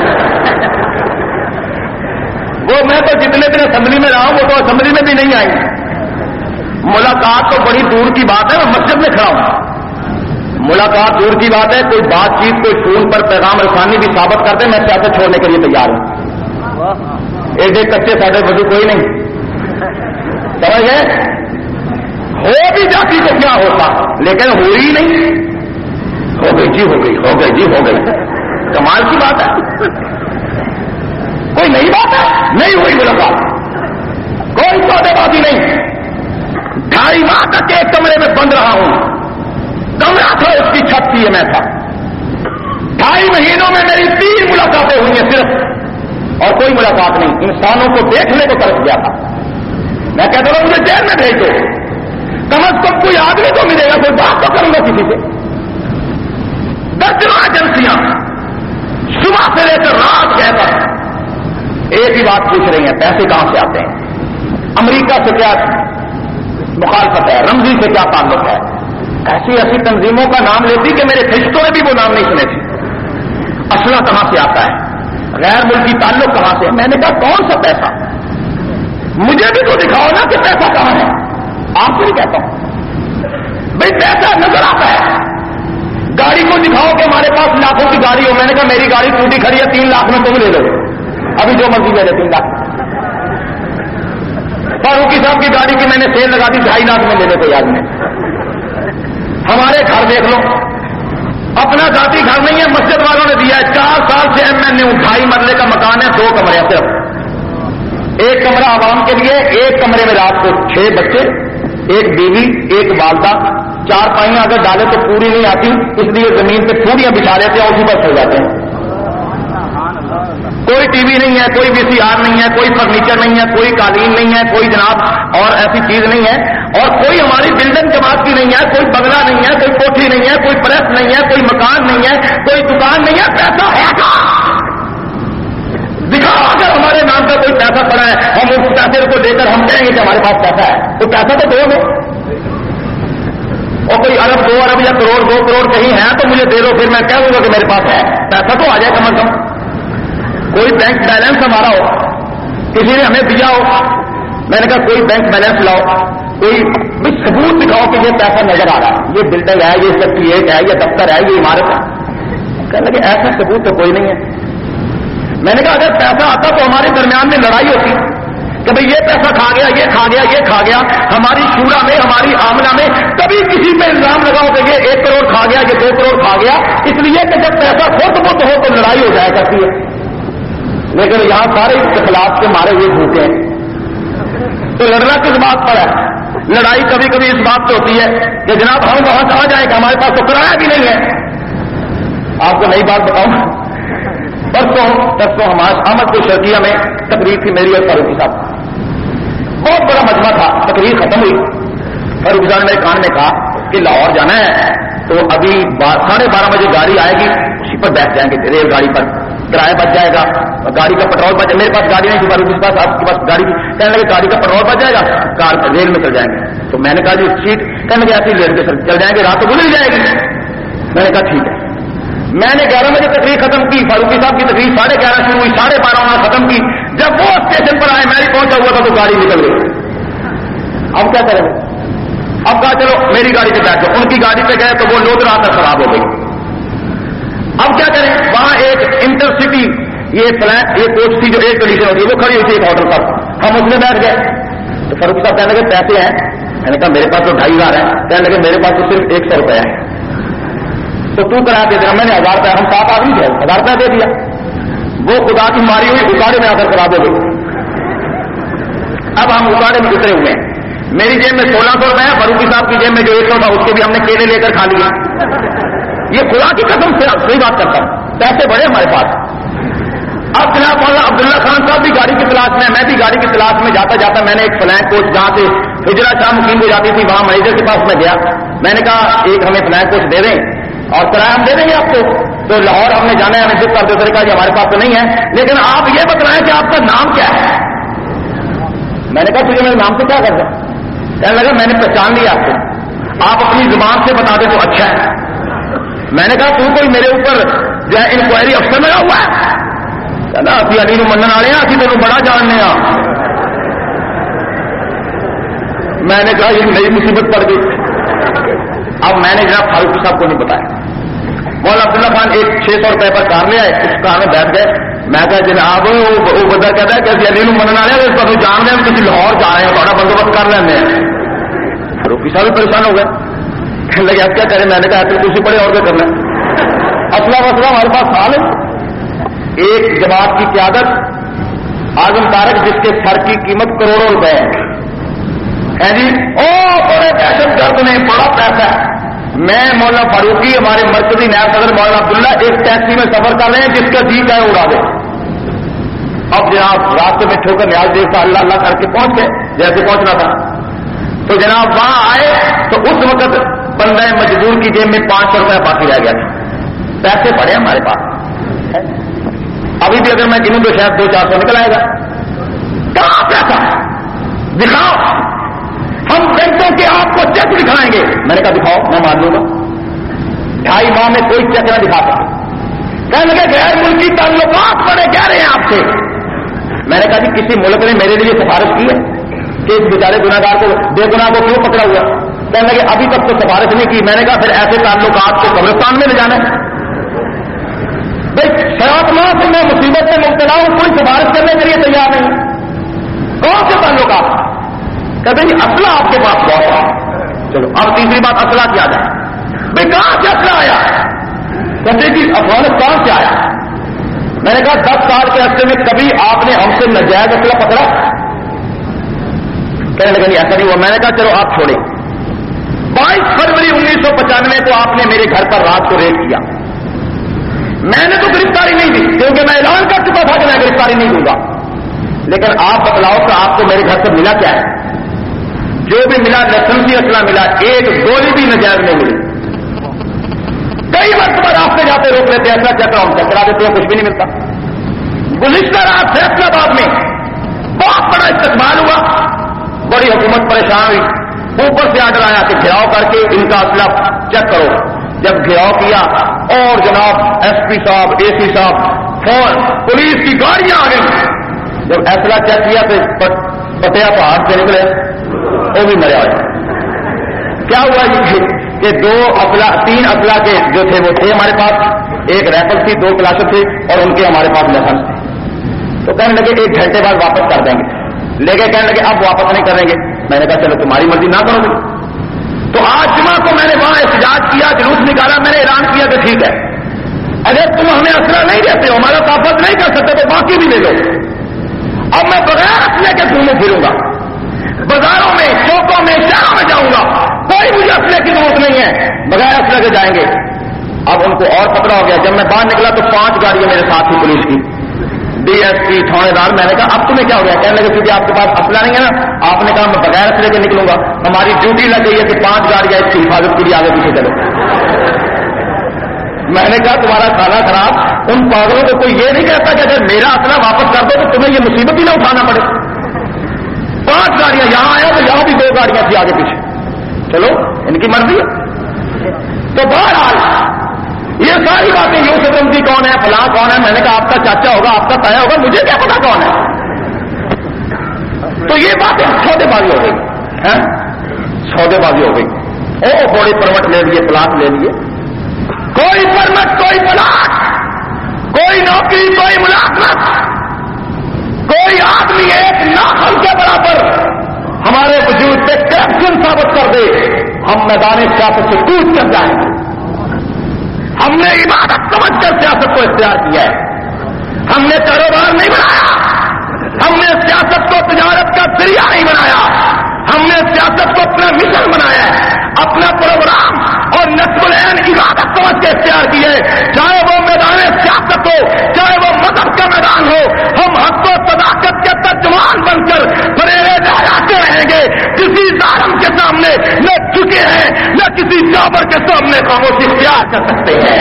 وہ میں تو جتنے دن اسمبلی میں رہا ہوں وہ تو اسمبلی میں بھی نہیں آئی، ملاقات تو بڑی دور کی بات ہے، میں مسجد میں کھڑا ہوں، ملاقات دور کی بات ہے، کوئی بات چیت کوئی فون پر پیغام رسانی بھی ثابت کر دے میں سیاست چھوڑنے کے لیے تیار ہوں۔ ایک کچے ساڈے وضو کوئی نہیں، سمجھ گئے؟ ہو بھی جاتی تو کیا ہوتا، لیکن ہوئی نہیں، ہو گئی جی ہو گئی، ہو گئی جی ہو گئی، کمال کی بات ہے، کوئی نئی بات ہے، نہیں ہوئی ملاقات، کوئی سودے بازی نہیں۔ 2.5 ماہ تک ایک کمرے میں بند رہا ہوں، کمرہ تھا اس کی چھت تھی میں تھا، 2.5 مہینوں میں میری 3 ملاقاتیں ہوئی ہیں صرف، اور کوئی ملاقات نہیں، انسانوں کو دیکھنے کو ترس گیا تھا۔ میں کہتا ہوں مجھے جیل میں بھیج دو، کم از کم کوئی آدمی تو ملے گا، کوئی بات تو کروں گا کسی سے۔ 10 ایجنسیاں صبح سے لے کر رات گئے تک ایک ہی بات پوچھ رہی ہیں، پیسے کہاں سے آتے ہیں، امریکہ سے کیا مخالفت ہے، رمزی سے کیا تعلق ہے، ایسی تنظیموں کا نام لیتی کہ میرے رشتوں نے بھی وہ نام نہیں سنے تھے، اسلحہ کہاں سے آتا ہے، غیر ملکی تعلق کہاں سے۔ میں نے کہا کون سا پیسہ، مجھے بھی تو دکھاؤ نا کہ پیسہ کہاں ہے۔ آپ سے نہیں کہتا ہوں بھائی پیسہ نظر آتا ہے، گاڑی کو دکھاؤ کہ ہمارے پاس لاکھوں کی گاڑی ہو۔ میں نے کہا میری گاڑی ٹوٹی کھڑی ہے، 3 لاکھ میں تم لے لو، ابھی جو مرضی لے لے 3 لاکھ۔ فاروقی صاحب کی گاڑی کی میں نے سیل لگا دی، 2.5 لاکھ میں لے لے کوئی آدمی۔ ہمارے گھر دیکھ لو، اپنا ذاتی گھر نہیں ہے، مسجد والوں نے دیا ہے، 4 سال سے میں نے 2.5 مرلے کا مکان ہے، 2 کمرے ہیں صرف، ایک کمرہ عوام کے لیے، ایک کمرے میں رات کو 6 بچے، ایک بیوی، ایک والدہ، 4 پائیاں اگر ڈالے تو پوری نہیں آتی، اس لیے زمین پہ پوریاں بچھا لیتے ہیں، اسی پر سو جاتے ہیں۔ کوئی ٹی وی نہیں ہے، کوئی VCR نہیں ہے، کوئی فرنیچر نہیں ہے، کوئی قالین نہیں ہے، کوئی جناب اور ایسی چیز نہیں ہے، اور کوئی ہماری بلڈنگ جماعت کی نہیں ہے، کوئی بنگلہ نہیں ہے، کوئی کوٹھی نہیں ہے، کوئی پریس نہیں ہے، کوئی مکان نہیں ہے، کوئی دکان نہیں ہے، پیسہ ہے کہاں؟ دکھاؤ اگر ہمارے نام کا کوئی پیسہ پڑا ہے، ہم اس پیسے کو لے کر ہم کہیں گے کہ ہمارے پاس پیسہ ہے، تو پیسہ تو دو گے، اور کوئی ارب 2 ارب یا کروڑ 2 کروڑ کہیں ہے تو مجھے دے دو، پھر میں کہہ دوں گا کہ میرے پاس ہے، پیسہ تو آ جائے کم از کم، کوئی بینک بیلنس ہمارا ہو، کسی نے ہمیں دیا ہو۔ میں نے کہا کوئی بینک بیلنس لاؤ، کوئی ثبوت دکھاؤ کہ یہ پیسہ نظر آ رہا ہے، یہ بلڈنگ ہے، یہ سیکٹریٹ ہے، یہ دفتر ہے، یہ عمارت ہے۔ کہنے لگے ایسا ثبوت تو کوئی نہیں ہے۔ میں نے کہا اگر پیسہ آتا تو ہمارے درمیان میں لڑائی ہوتی کہ بھئی یہ پیسہ کھا گیا، یہ کھا گیا، یہ کھا گیا، ہماری شورا میں، ہماری عاملہ میں کبھی کسی پہ الزام لگاؤ کہ یہ 1 کروڑ کھا گیا، یہ 2 کروڑ کھا گیا، اس لیے کہ جب پیسہ خود بخود ہو تو لڑائی ہو جایا کرتی ہے، لیکن یہاں سارے اختلاف کے مارے ہوئے بھوکے ہیں، تو لڑنا کس بات پر ہے؟ لڑائی کبھی کبھی اس بات پہ ہوتی ہے کہ جناب ہم وہاں کہاں جائیں کہ ہمارے پاس تو کرایہ بھی نہیں ہے۔ آپ کو نئی بات بتاؤں، برسوں احمد کو شرقیہ میں تقریر تھی میری اور فاروقی صاحب، بہت بڑا مجمع تھا، تقریر ختم ہوئی، فاروقی صاحب نے میرے کان میں کہا کہ لاہور جانا ہے تو ابھی 12:30 بجے گاڑی آئے گی، اسی پر بیٹھ جائیں گے، ریل گاڑی پر کرایہ بچ جائے گا، گاڑی کا پیٹرول بچ جائے، میرے پاس گاڑی نہیں تھی، فاروقی کے پاس، آپ کے پاس گاڑی تھی، کہنے لگے گاڑی کا پیٹرول بچ جائے گا، کار ریل میں چل جائیں گے۔ تو میں نے کہا جی سیٹ، کہنے لگے ایسی ریل کے چل جائیں گے، رات تو گزر جائے گی۔ میں نے کہا ٹھیک ہے۔ میں نے 11 بجے تقریر ختم کی، فاروقی صاحب کی تقریر 11:30 شروع ہوئی، 12:30 انہوں نے ختم کی۔ جب وہ اسٹیشن پر آئے، میں بھی پہنچا ہوا تھا تو گاڑی نکل گئی۔ اب کیا کریں؟ اب کہا چلو میری گاڑی پہ بیٹھو، ان کی گاڑی پہ گئے تو وہ لوگ رات تک خراب ہو گئی۔ اب کیا کریں؟ وہاں ایک انٹرسٹی یہ کوچ تھی جو ایئر کنڈیشن ہوتی ہے، وہ کھڑی ہوئی تھی ایک ہوٹل پر، ہم اس میں بیٹھ گئے۔ تو فاروقی صاحب کہنے لگے پیسے ہیں؟ میں نے کہا میرے پاس تو 2,500 ہے۔ کہنے لگے میرے پاس تو صرف 100 روپے ہے، تو کرایہ دے دینا۔ میں نے 1000 روپے، ہم 7 آدمی تھے، 1000 روپے دے دیا۔ وہ خدا کی ماری ہوئی اکاڑے میں آ کر خراب ہو گئی۔ اب ہم اکاڑے میں اترے ہوئے ہیں، میری جیب میں 1600 روپے ہے، فاروقی صاحب کی جیب میں جو 100 تھا اس کے بھی ہم نے کیلے لے کر کھا لیا۔ یہ خدا کی قسم سے صحیح بات کرتا ہوں، پیسے بڑے ہمارے پاس۔ اب جناب مولانا عبداللہ خان صاحب بھی گاڑی کی تلاش میں بھی گاڑی کی تلاش میں جاتا جاتا میں نے ایک فلائنگ کوچ جہاں سے ہجرا شاہ مقیم ہو جاتی تھی وہاں مینیجر کے پاس میں گیا۔ میں نے کہا ایک ہمیں فلائنگ کوچ دے دیں اور کرایہ ہم دے دیں گے آپ کو، تو لاہور ہم نے جانا ہے، ہمیں بک کر دو۔ کہا کہ ہمارے پاس تو نہیں ہے، لیکن آپ یہ بتلائیں کہ آپ کا نام کیا ہے۔ میں نے کہا تجھے میرے نام سے کیا کرتا؟ کہنے لگا میں نے پہچان لیا آپ کو، آپ اپنی زبان سے بتا دیں تو اچھا ہے۔ میں نے کہا تو کوئی میرے اوپر جو ہے انکوائری افسر لگا ہوا ہے؟ کہنا ابھی علی نو منن والے ہیں، ابھی تینوں بڑا جاننے ہیں۔ میں نے کہا یہ نئی مصیبت پڑ گئی۔ اب میں نے جناب فاروقی صاحب کو نہیں بتایا۔ مولانا عبداللہ خان ایک 600 روپے پر کار لے آئے، اس کار میں بیٹھ گئے۔ میں کہا جناب وہ بندہ کہتا ہے کہ علی نو منن والے ہیں، اس پر جان دیں، کسی لاہور جا رہے ہیں، تھوڑا بندوبست کر لینے ہیں۔ فاروقی صاحب بھی پریشان ہو گئے، کہنے لگے اب کیا کریں؟ میں نے کہا تو کسی پڑے اور کیا کرنا ہے، اصلہ مسئلہ ہمارے پاس حال ہے۔ ایک جماعت کی قیادت اعظم طارق جس کے سر کی قیمت کروڑوں روپے ہے جی، او بڑے دہشت گرد نے بڑا پیسہ ہے۔ میں مولانا فاروقی ہمارے مرکزی نائب صدر مولانا عبداللہ ایک ٹیکسی میں سفر کر رہے ہیں جس کا جی چاہے اڑا دے۔ اب جناب راستے میں ٹھوکر نیاز دیکھ کر اللہ اللہ کر کے پہنچ گئے جیسے پہنچنا تھا۔ تو جناب وہاں آئے تو اس وقت بندہ مجبور کی جیب میں 500 روپے باقی رہ گیا تھا۔ پیسے پڑے ہمارے پاس، ابھی بھی اگر میں گنوں تو شاید 200-400 نکل آئے گا۔ کہاں پیسہ دکھاؤ، ہم بینکوں کے آپ کو چیک دکھائیں گے۔ میں نے کہا دکھاؤ، میں مان لوں گا۔ 2.5 ماہ میں کوئی چیک نہ دکھا سکتا۔ کہنے لگے غیر ملکی تعلقات بڑے کہہ رہے ہیں آپ سے۔ میں نے کہا جی کسی ملک نے میرے لیے سفارش کی ہے کہ اس بیچارے گناہگار کو بے گناہ کو کیوں پکڑا ہوا؟ کہنے لگے ابھی تک تو سفارش نہیں کی۔ میں نے کہا پھر ایسے تعلقات کو قبرستان میں لے جانا ہے؟ بھائی 7 ماہ سے میں مصیبت میں مبتلا ہوں، کوئی سفارش کرنے کے لیے تیار نہیں۔ کون سے تعلقات؟ کہتے ہیں اسلحہ آپ کے پاس بہت ہے۔ چلو اب تیسری بات اسلحہ کی آ جائے۔ بھائی کہاں سے اسلحہ آیا؟ کہتے جی افغانستان سے آیا۔ میں نے کہا 10 سال کے عرصے میں کبھی آپ نے ہم سے ناجائز اسلحہ پکڑا؟ کہنے لگے نہیں ایسا نہیں ہوا۔ میں نے کہا چلو آپ چھوڑیں۔ 22 فروری 1995 کو آپ نے میرے گھر پر رات کو ریڈ کیا۔ میں نے تو گرفتاری نہیں دی کیونکہ میں اعلان کر چکا تھا کہ میں گرفتاری نہیں دوں گا، لیکن آپ بتلاؤ کہ آپ کو میرے گھر سے ملا کیا ہے؟ جو بھی ملا لائسنسی اسلحہ ملا، ایک گولی بھی ناجائز نہیں ملی۔ کئی مرتبہ راستے جاتے روک لیتے ہیں، ایسا چیک ہم چیک کرا دیتے ہیں، کچھ بھی نہیں ملتا۔ گزشتہ رات فیصلہ آباد میں بہت بڑا استقبال ہوا، بڑی حکومت پریشان ہوئی، اوپر سے آرڈر آیا کہ گھیراؤ کر کے ان کا اسلحہ چیک کرو۔ جب گھیراؤ کیا اور جناب ایس پی صاحب AC صاحب فوج پولیس کی گاڑیاں آ گئی، جب اسلحہ چیک کیا تو پٹیا پہاڑ سے نکلے، وہ بھی مرے آئے۔ کیا ہوا کہ 3 اسلحہ کے جو تھے وہ تھے ہمارے پاس، ایک رائفل تھی، 2 کلاشن تھے اور ان کے ہمارے پاس لائسنس تھے۔ تو کہنے لگے 1 گھنٹے بعد واپس کر دیں گے، لیکن کہنے لگے اب واپس نہیں کریں گے۔ میں نے کہا چلو تمہاری مرضی، نہ کرو گے۔ تو آج جمعہ کو میں نے وہاں احتجاج کیا، جلوس نکالا، میں نے اعلان کیا کہ ٹھیک ہے اگر تم ہمیں اسلحہ نہیں دیتے ہو، ہمارا تحفظ نہیں کر سکتے تو باقی بھی لے لو۔ اب میں بغیر اسلحے کے گھوموں پھروں گا، بازاروں میں، چوکوں میں، شہروں میں جاؤں گا، کوئی مجھے اسلحے کی ضرورت نہیں ہے، بغیر اسلحے کے جائیں گے۔ اب ان کو اور خطرہ ہو گیا. جب میں باہر نکلا تو 5 گاڑیاں میرے ساتھ تھی پولیس کی, ڈی ایس پی, تھانے دار. میں نے کہا اب تمہیں کیا ہو گیا؟ کہنے لگے کیونکہ آپ کے پاس اسلحہ نہیں ہے نا. آپ نے کہا میں بغیر اسلحے کے نکلوں گا. ہماری ڈیوٹی لگ گئی ہے کہ 5 گاڑیاں اس کی حفاظت کے لیے آگے پیچھے چلو. میں نے کہا تمہارا کھانا خراب. ان پاگلوں کو کوئی یہ نہیں کہتا کہ اگر میرا اسلحہ واپس کر دو تو تمہیں یہ مصیبت ہی نہ اٹھانا پڑے. 5 گاڑیاں یہاں آیا تو یہاں بھی 2 گاڑیاں تھی آگے پیچھے. چلو ان کی مرضی ہے. تو بہرحال یہ ساری باتیں یوسف رمزی کون ہے, فلاں کون ہے. میں نے کہا آپ کا چاچا ہوگا, آپ کا تایا ہوگا, مجھے کیا پتا کون ہے. تو یہ باتیں سودے بازی ہو گئی, سودے بازی ہو گئی. او بڑی پرمٹ لے لیے, پلاٹ لے لیے. کوئی پرمٹ, کوئی پلاٹ, کوئی نوکری, کوئی ملازمت, کوئی آدمی ایک ناخن کے برابر ہمارے وجود پہ کرپشن ثابت کر دے, ہم میدان سیاست سے کود کر جائیں گے. ہم نے عبادت سمجھ کر سیاست کو اختیار کیا ہے. ہم نے کاروبار نہیں بنایا, ہم نے سیاست کو تجارت کا ذریعہ نہیں بنایا. ہم نے سیاست کو اپنا مشن بنایا ہے, اپنا پروگرام اور نصب العین عبادت سمجھ کے اختیار کی ہے. چاہے وہ میدان سیاست ہو, چاہے وہ مذہب کا میدان ہو, ہم حق و صداقت کے ترجمان بن کر بریرے لہراتے رہیں گے. کسی ظالم کے سامنے نہ جھکے ہیں, نہ کسی جابر کے سامنے خاموشی اختیار کر سکتے ہیں.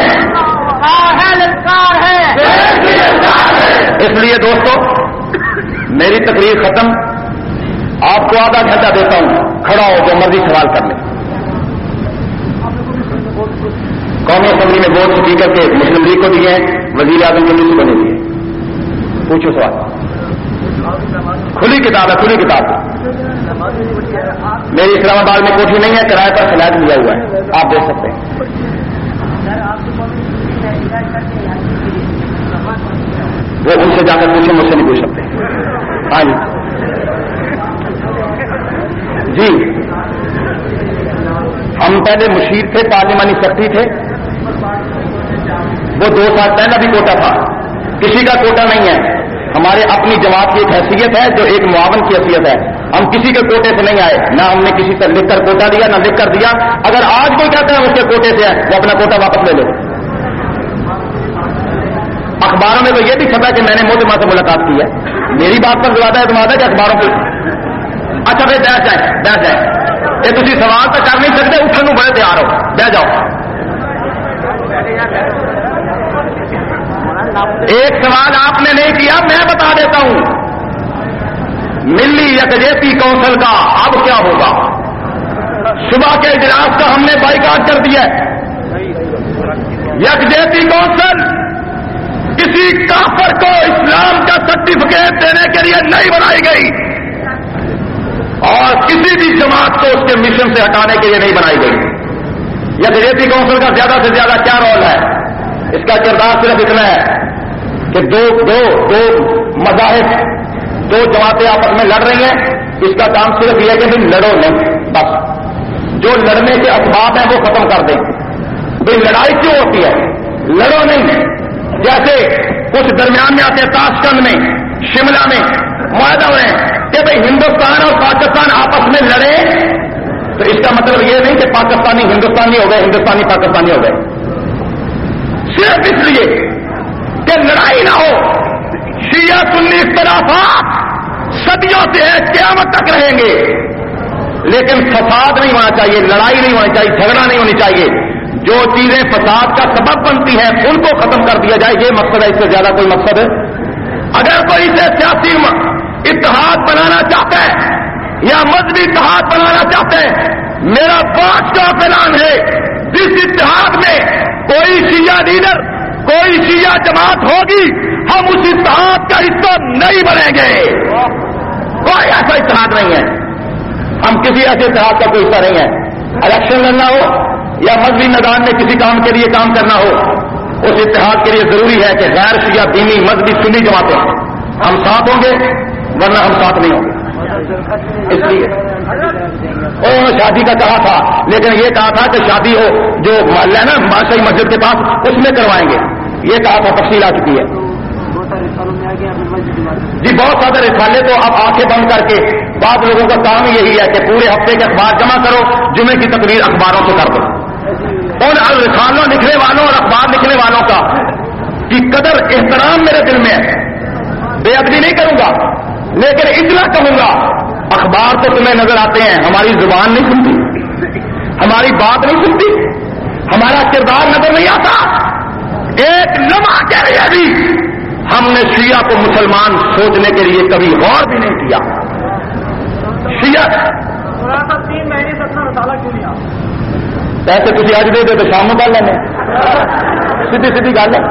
اس لیے دوستو میری تقریر ختم, آپ کو آدھا گھنٹہ دیتا ہوں, کھڑا ہو جو مرضی سوال کر لیں. قومی اسمبلی میں ووٹ اسپیکر کے مسلم لیگ کو دیے ہیں, وزیر اعظم کے لیے بنے دیے. پوچھو سوال, کھلی کتاب ہے, کھلی کتاب. میری اسلام آباد میں کوٹھی نہیں ہے, کرایہ پر فلیٹ لیا ہوا ہے, آپ دیکھ سکتے ہیں. وہ ان سے جا کر پوچھیں, مجھ سے نہیں پوچھ سکتے. ہاں جی, ہم پہلے مشیر تھے, پارلیمانی سیکرٹری تھے. وہ 2 سال پہلے بھی کوٹا تھا, کسی کا کوٹا نہیں ہے. ہمارے اپنی جماعت کی ایک حیثیت ہے جو ایک معاون کی حیثیت ہے. ہم کسی کے کوٹے سے نہیں آئے, نہ ہم نے کسی سے لکھ کر کوٹا دیا, نہ لکھ کر دیا. اگر آج کوئی کہتا ہے اس کے کوٹے سے ہے, وہ اپنا کوٹا واپس لے لے. اخباروں میں تو یہ بھی چھپا کہ میں نے مودی سے ملاقات کی ہے. میری بات پر زیادہ اعتماد ہے کہ اخباروں کو. اچھا بھائی بیٹھ جائیں. یہ تھی سوال تو کر نہیں سکتے, اٹھنے بڑے تیار ہو, بیٹھ جاؤ. ایک سوال آپ نے نہیں کیا, میں بتا دیتا ہوں. ملی یکجہتی کونسل کا اب کیا ہوگا؟ صبح کے اجلاس کا ہم نے بائیکاٹ کر دیا. یکجہتی کونسل کسی کافر کو اسلام کا سرٹیفکیٹ دینے کے لیے نہیں بنائی گئی, اور کسی بھی جماعت کو اس کے مشن سے ہٹانے کے لیے نہیں بنائی گئی. یکجہتی کونسل کا زیادہ سے زیادہ کیا رول ہے؟ اس کا کردار صرف اتنا ہے کہ دو مذاہب, 2 جماعتیں آپس میں لڑ رہی ہیں. اس کا کام صرف یہ ہے کہ تم لڑو نہیں, بس جو لڑنے کے اسباب ہیں وہ ختم کر دیں. بھائی لڑائی کیوں ہوتی ہے؟ لڑو نہیں. جیسے کچھ درمیان میں آتے ہیں, تاشکند میں, شملہ میں معاہدہ ہوئے کہ بھائی ہندوستان اور پاکستان آپس میں لڑے, تو اس کا مطلب یہ نہیں کہ پاکستانی ہندوستانی ہو گئے, ہندوستانی پاکستانی ہو گئے. صرف اس لیے کہ لڑائی نہ ہو. شیعہ سنی اختلافات صدیوں سے قیامت تک رہیں گے, لیکن فساد نہیں ہونا چاہیے, لڑائی نہیں ہونی چاہیے, جھگڑا نہیں ہونی چاہیے. جو چیزیں فساد کا سبب بنتی ہیں ان کو ختم کر دیا جائے, یہ مقصد ہے. اس سے زیادہ کوئی مقصد ہے؟ اگر کوئی اسے سیاسی اتحاد بنانا چاہتا ہے یا مذہبی اتحاد بنانا چاہتے ہیں, میرا 5 کا اعلان ہے. جس اتحاد میں کوئی شیعہ لیڈر, کوئی شیعہ جماعت ہوگی, ہم اس اتحاد کا حصہ نہیں بنیں گے. کوئی ایسا اتحاد نہیں ہے, ہم کسی ایسے اتحاد کا کوئی حصہ نہیں ہے. الیکشن لڑنا ہو یا مذہبی میدان میں کسی کام کے لیے کام کرنا ہو, اس اتحاد کے لیے ضروری ہے کہ غیر شیعہ دینی مذہبی سنی جماعتیں ہم ساتھ ہوں گے, ورنہ ہم ساتھ نہیں ہوں گے. اس لیے انہوں نے شادی کا کہا تھا, لیکن یہ کہا تھا کہ شادی ہو جو محلہ ہے نا بادشاہی مسجد کے پاس, اس میں کروائیں گے. یہ کہا تھا, تفصیل آ چکی ہے. جی بہت سارے رسالے تو اب آنکھیں بند کر کے بعض لوگوں کا کام یہی ہے کہ پورے ہفتے کے اخبار جمع کرو, جمعے کی تقریر اخباروں سے کر دو. ان رسالوں لکھنے والوں اور اخبار لکھنے والوں کا کی قدر احترام میرے دل میں ہے. بے ادبی نہیں کروں گا، لیکن اتنا کہوں گا اخبار تو تمہیں نظر آتے ہیں، ہماری زبان نہیں سنتی، ہماری بات نہیں سنتی، ہمارا کردار نظر نہیں آتا. ایک لمحہ کے لیے بھی ہم نے شیعہ کو مسلمان سوچنے کے لیے کبھی غور بھی نہیں کیا. شیعہ 3 مہینے سے اپنا مطالعہ کیوں نہیں آ پیسے تھی اج دے دے تو شام کر لینے، سیدھی سیدھی گل ہے.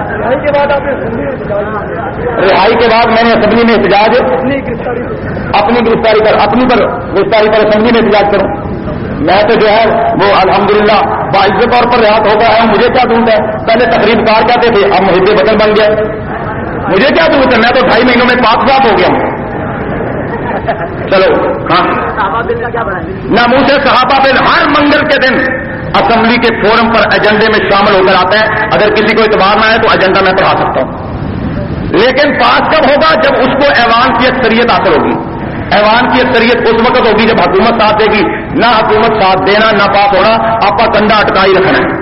رہائی کے بعد میں نے اسمبلی میں احتجاج اپنی گرفتاری پر اسمبلی میں احتجاج کروں. میں تو جو ہے وہ الحمدللہ باعزت طور پر رہا ہو گیا ہوں. مجھے کیا ضرورت ہے؟ پہلے تقریب کار کہتے تھے، اب محب وطن بن گیا. مجھے کیا ضرورت ہے؟ میں تو 2.5 مہینوں میں پاک صاف ہو گیا ہوں. چلو ہاں نہ منہ سے صحابہ بل ہر منگل کے دن اسمبلی کے فورم پر ایجنڈے میں شامل ہو کر آتا ہے. اگر کسی کو اعتبار نہ ہے تو ایجنڈا میں پڑھا سکتا ہوں، لیکن پاس کب ہوگا؟ جب اس کو ایوان کی اکثریت حاصل ہوگی. ایوان کی اکثریت اس وقت ہوگی جب حکومت ساتھ دے گی. نہ حکومت ساتھ دینا نہ پاس ہونا، آپ کا کنڈا اٹکائی رکھنا ہے.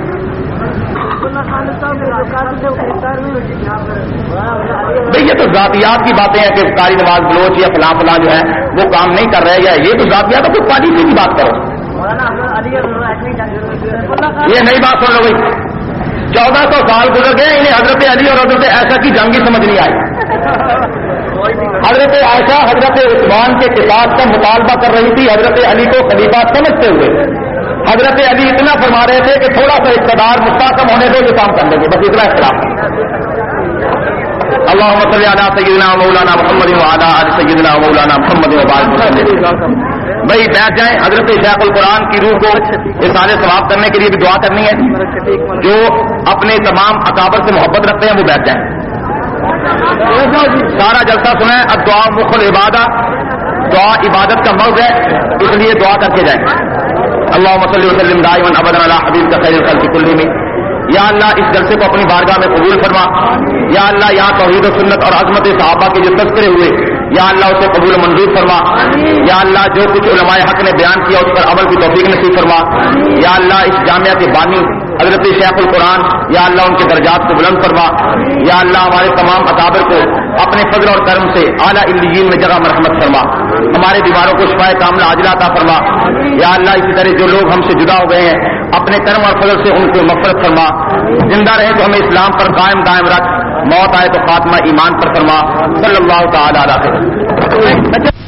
بھئی یہ تو ذاتیات کی باتیں ہیں کہ قاری نواز بلوچ یا فلاں فلاں جو ہے وہ کام نہیں کر رہے، یا یہ تو ذاتیات ہے. کوئی پالیسی کی بات کرو. یہ نئی بات سن لو بھائی. 1400 سال گزر گئے، انہیں حضرت علی اور حضرت عائشہ کی جنگ ہی سمجھ نہیں آئی. حضرت عائشہ حضرت عثمان کے قصاص کا مطالبہ کر رہی تھی، حضرت علی کو خلیفہ سمجھتے ہوئے. حضرت علی اتنا فرما رہے تھے کہ تھوڑا سا اقتدار مستحکم ہونے دو جو کام کر لیں گے، بس اتنا اختلاف. اللهم صل على سيدنا مولانا محمد وعلى آل سيدنا مولانا محمد وبارك وسلم. بھائی بیٹھ جائیں. حضرت شیخ القرآن کی روح کو اصالہ ثواب کرنے کے لیے بھی دعا کرنی ہے. جو اپنے تمام اکابر سے محبت رکھتے ہیں وہ بیٹھ جائیں. سارا جلسہ سنیں. الدعاء مخ العبادہ، دعا عبادت کا مغز ہے، اس لیے دعا کر کے جائیں. اللهم صل وسلم دائما ابدا على حبیبک خیر الخلق کلهم. یا اللہ اس جلسے کو اپنی بارگاہ میں قبول فرما. یا اللہ یہاں توحید و سنت اور عظمت صحابہ کے جو تذکرے ہوئے، یا اللہ اسے قبول منظور فرما. یا اللہ جو کچھ علماء حق نے بیان کیا اس پر عمل کی توفیق نصیب فرما. یا اللہ اس جامعہ کے بانی حضرت شیخ القرآن، یا اللہ ان کے درجات کو بلند فرما. یا اللہ ہمارے تمام اکابر کو اپنے فضل اور کرم سے اعلیٰ علیین میں جگہ مرحمت فرما. ہمارے بیماروں کو شفائے کاملہ عاجلہ عطا فرما. یا اللہ اسی طرح جو لوگ ہم سے جدا ہو گئے ہیں اپنے کرم اور فضل سے ان کو مغفرت فرما. زندہ رہے تو ہمیں اسلام پر قائم رکھ، موت آئے تو خاتمہ ایمان پر فرما. صلی اللہ تعالی علیہ وسلم.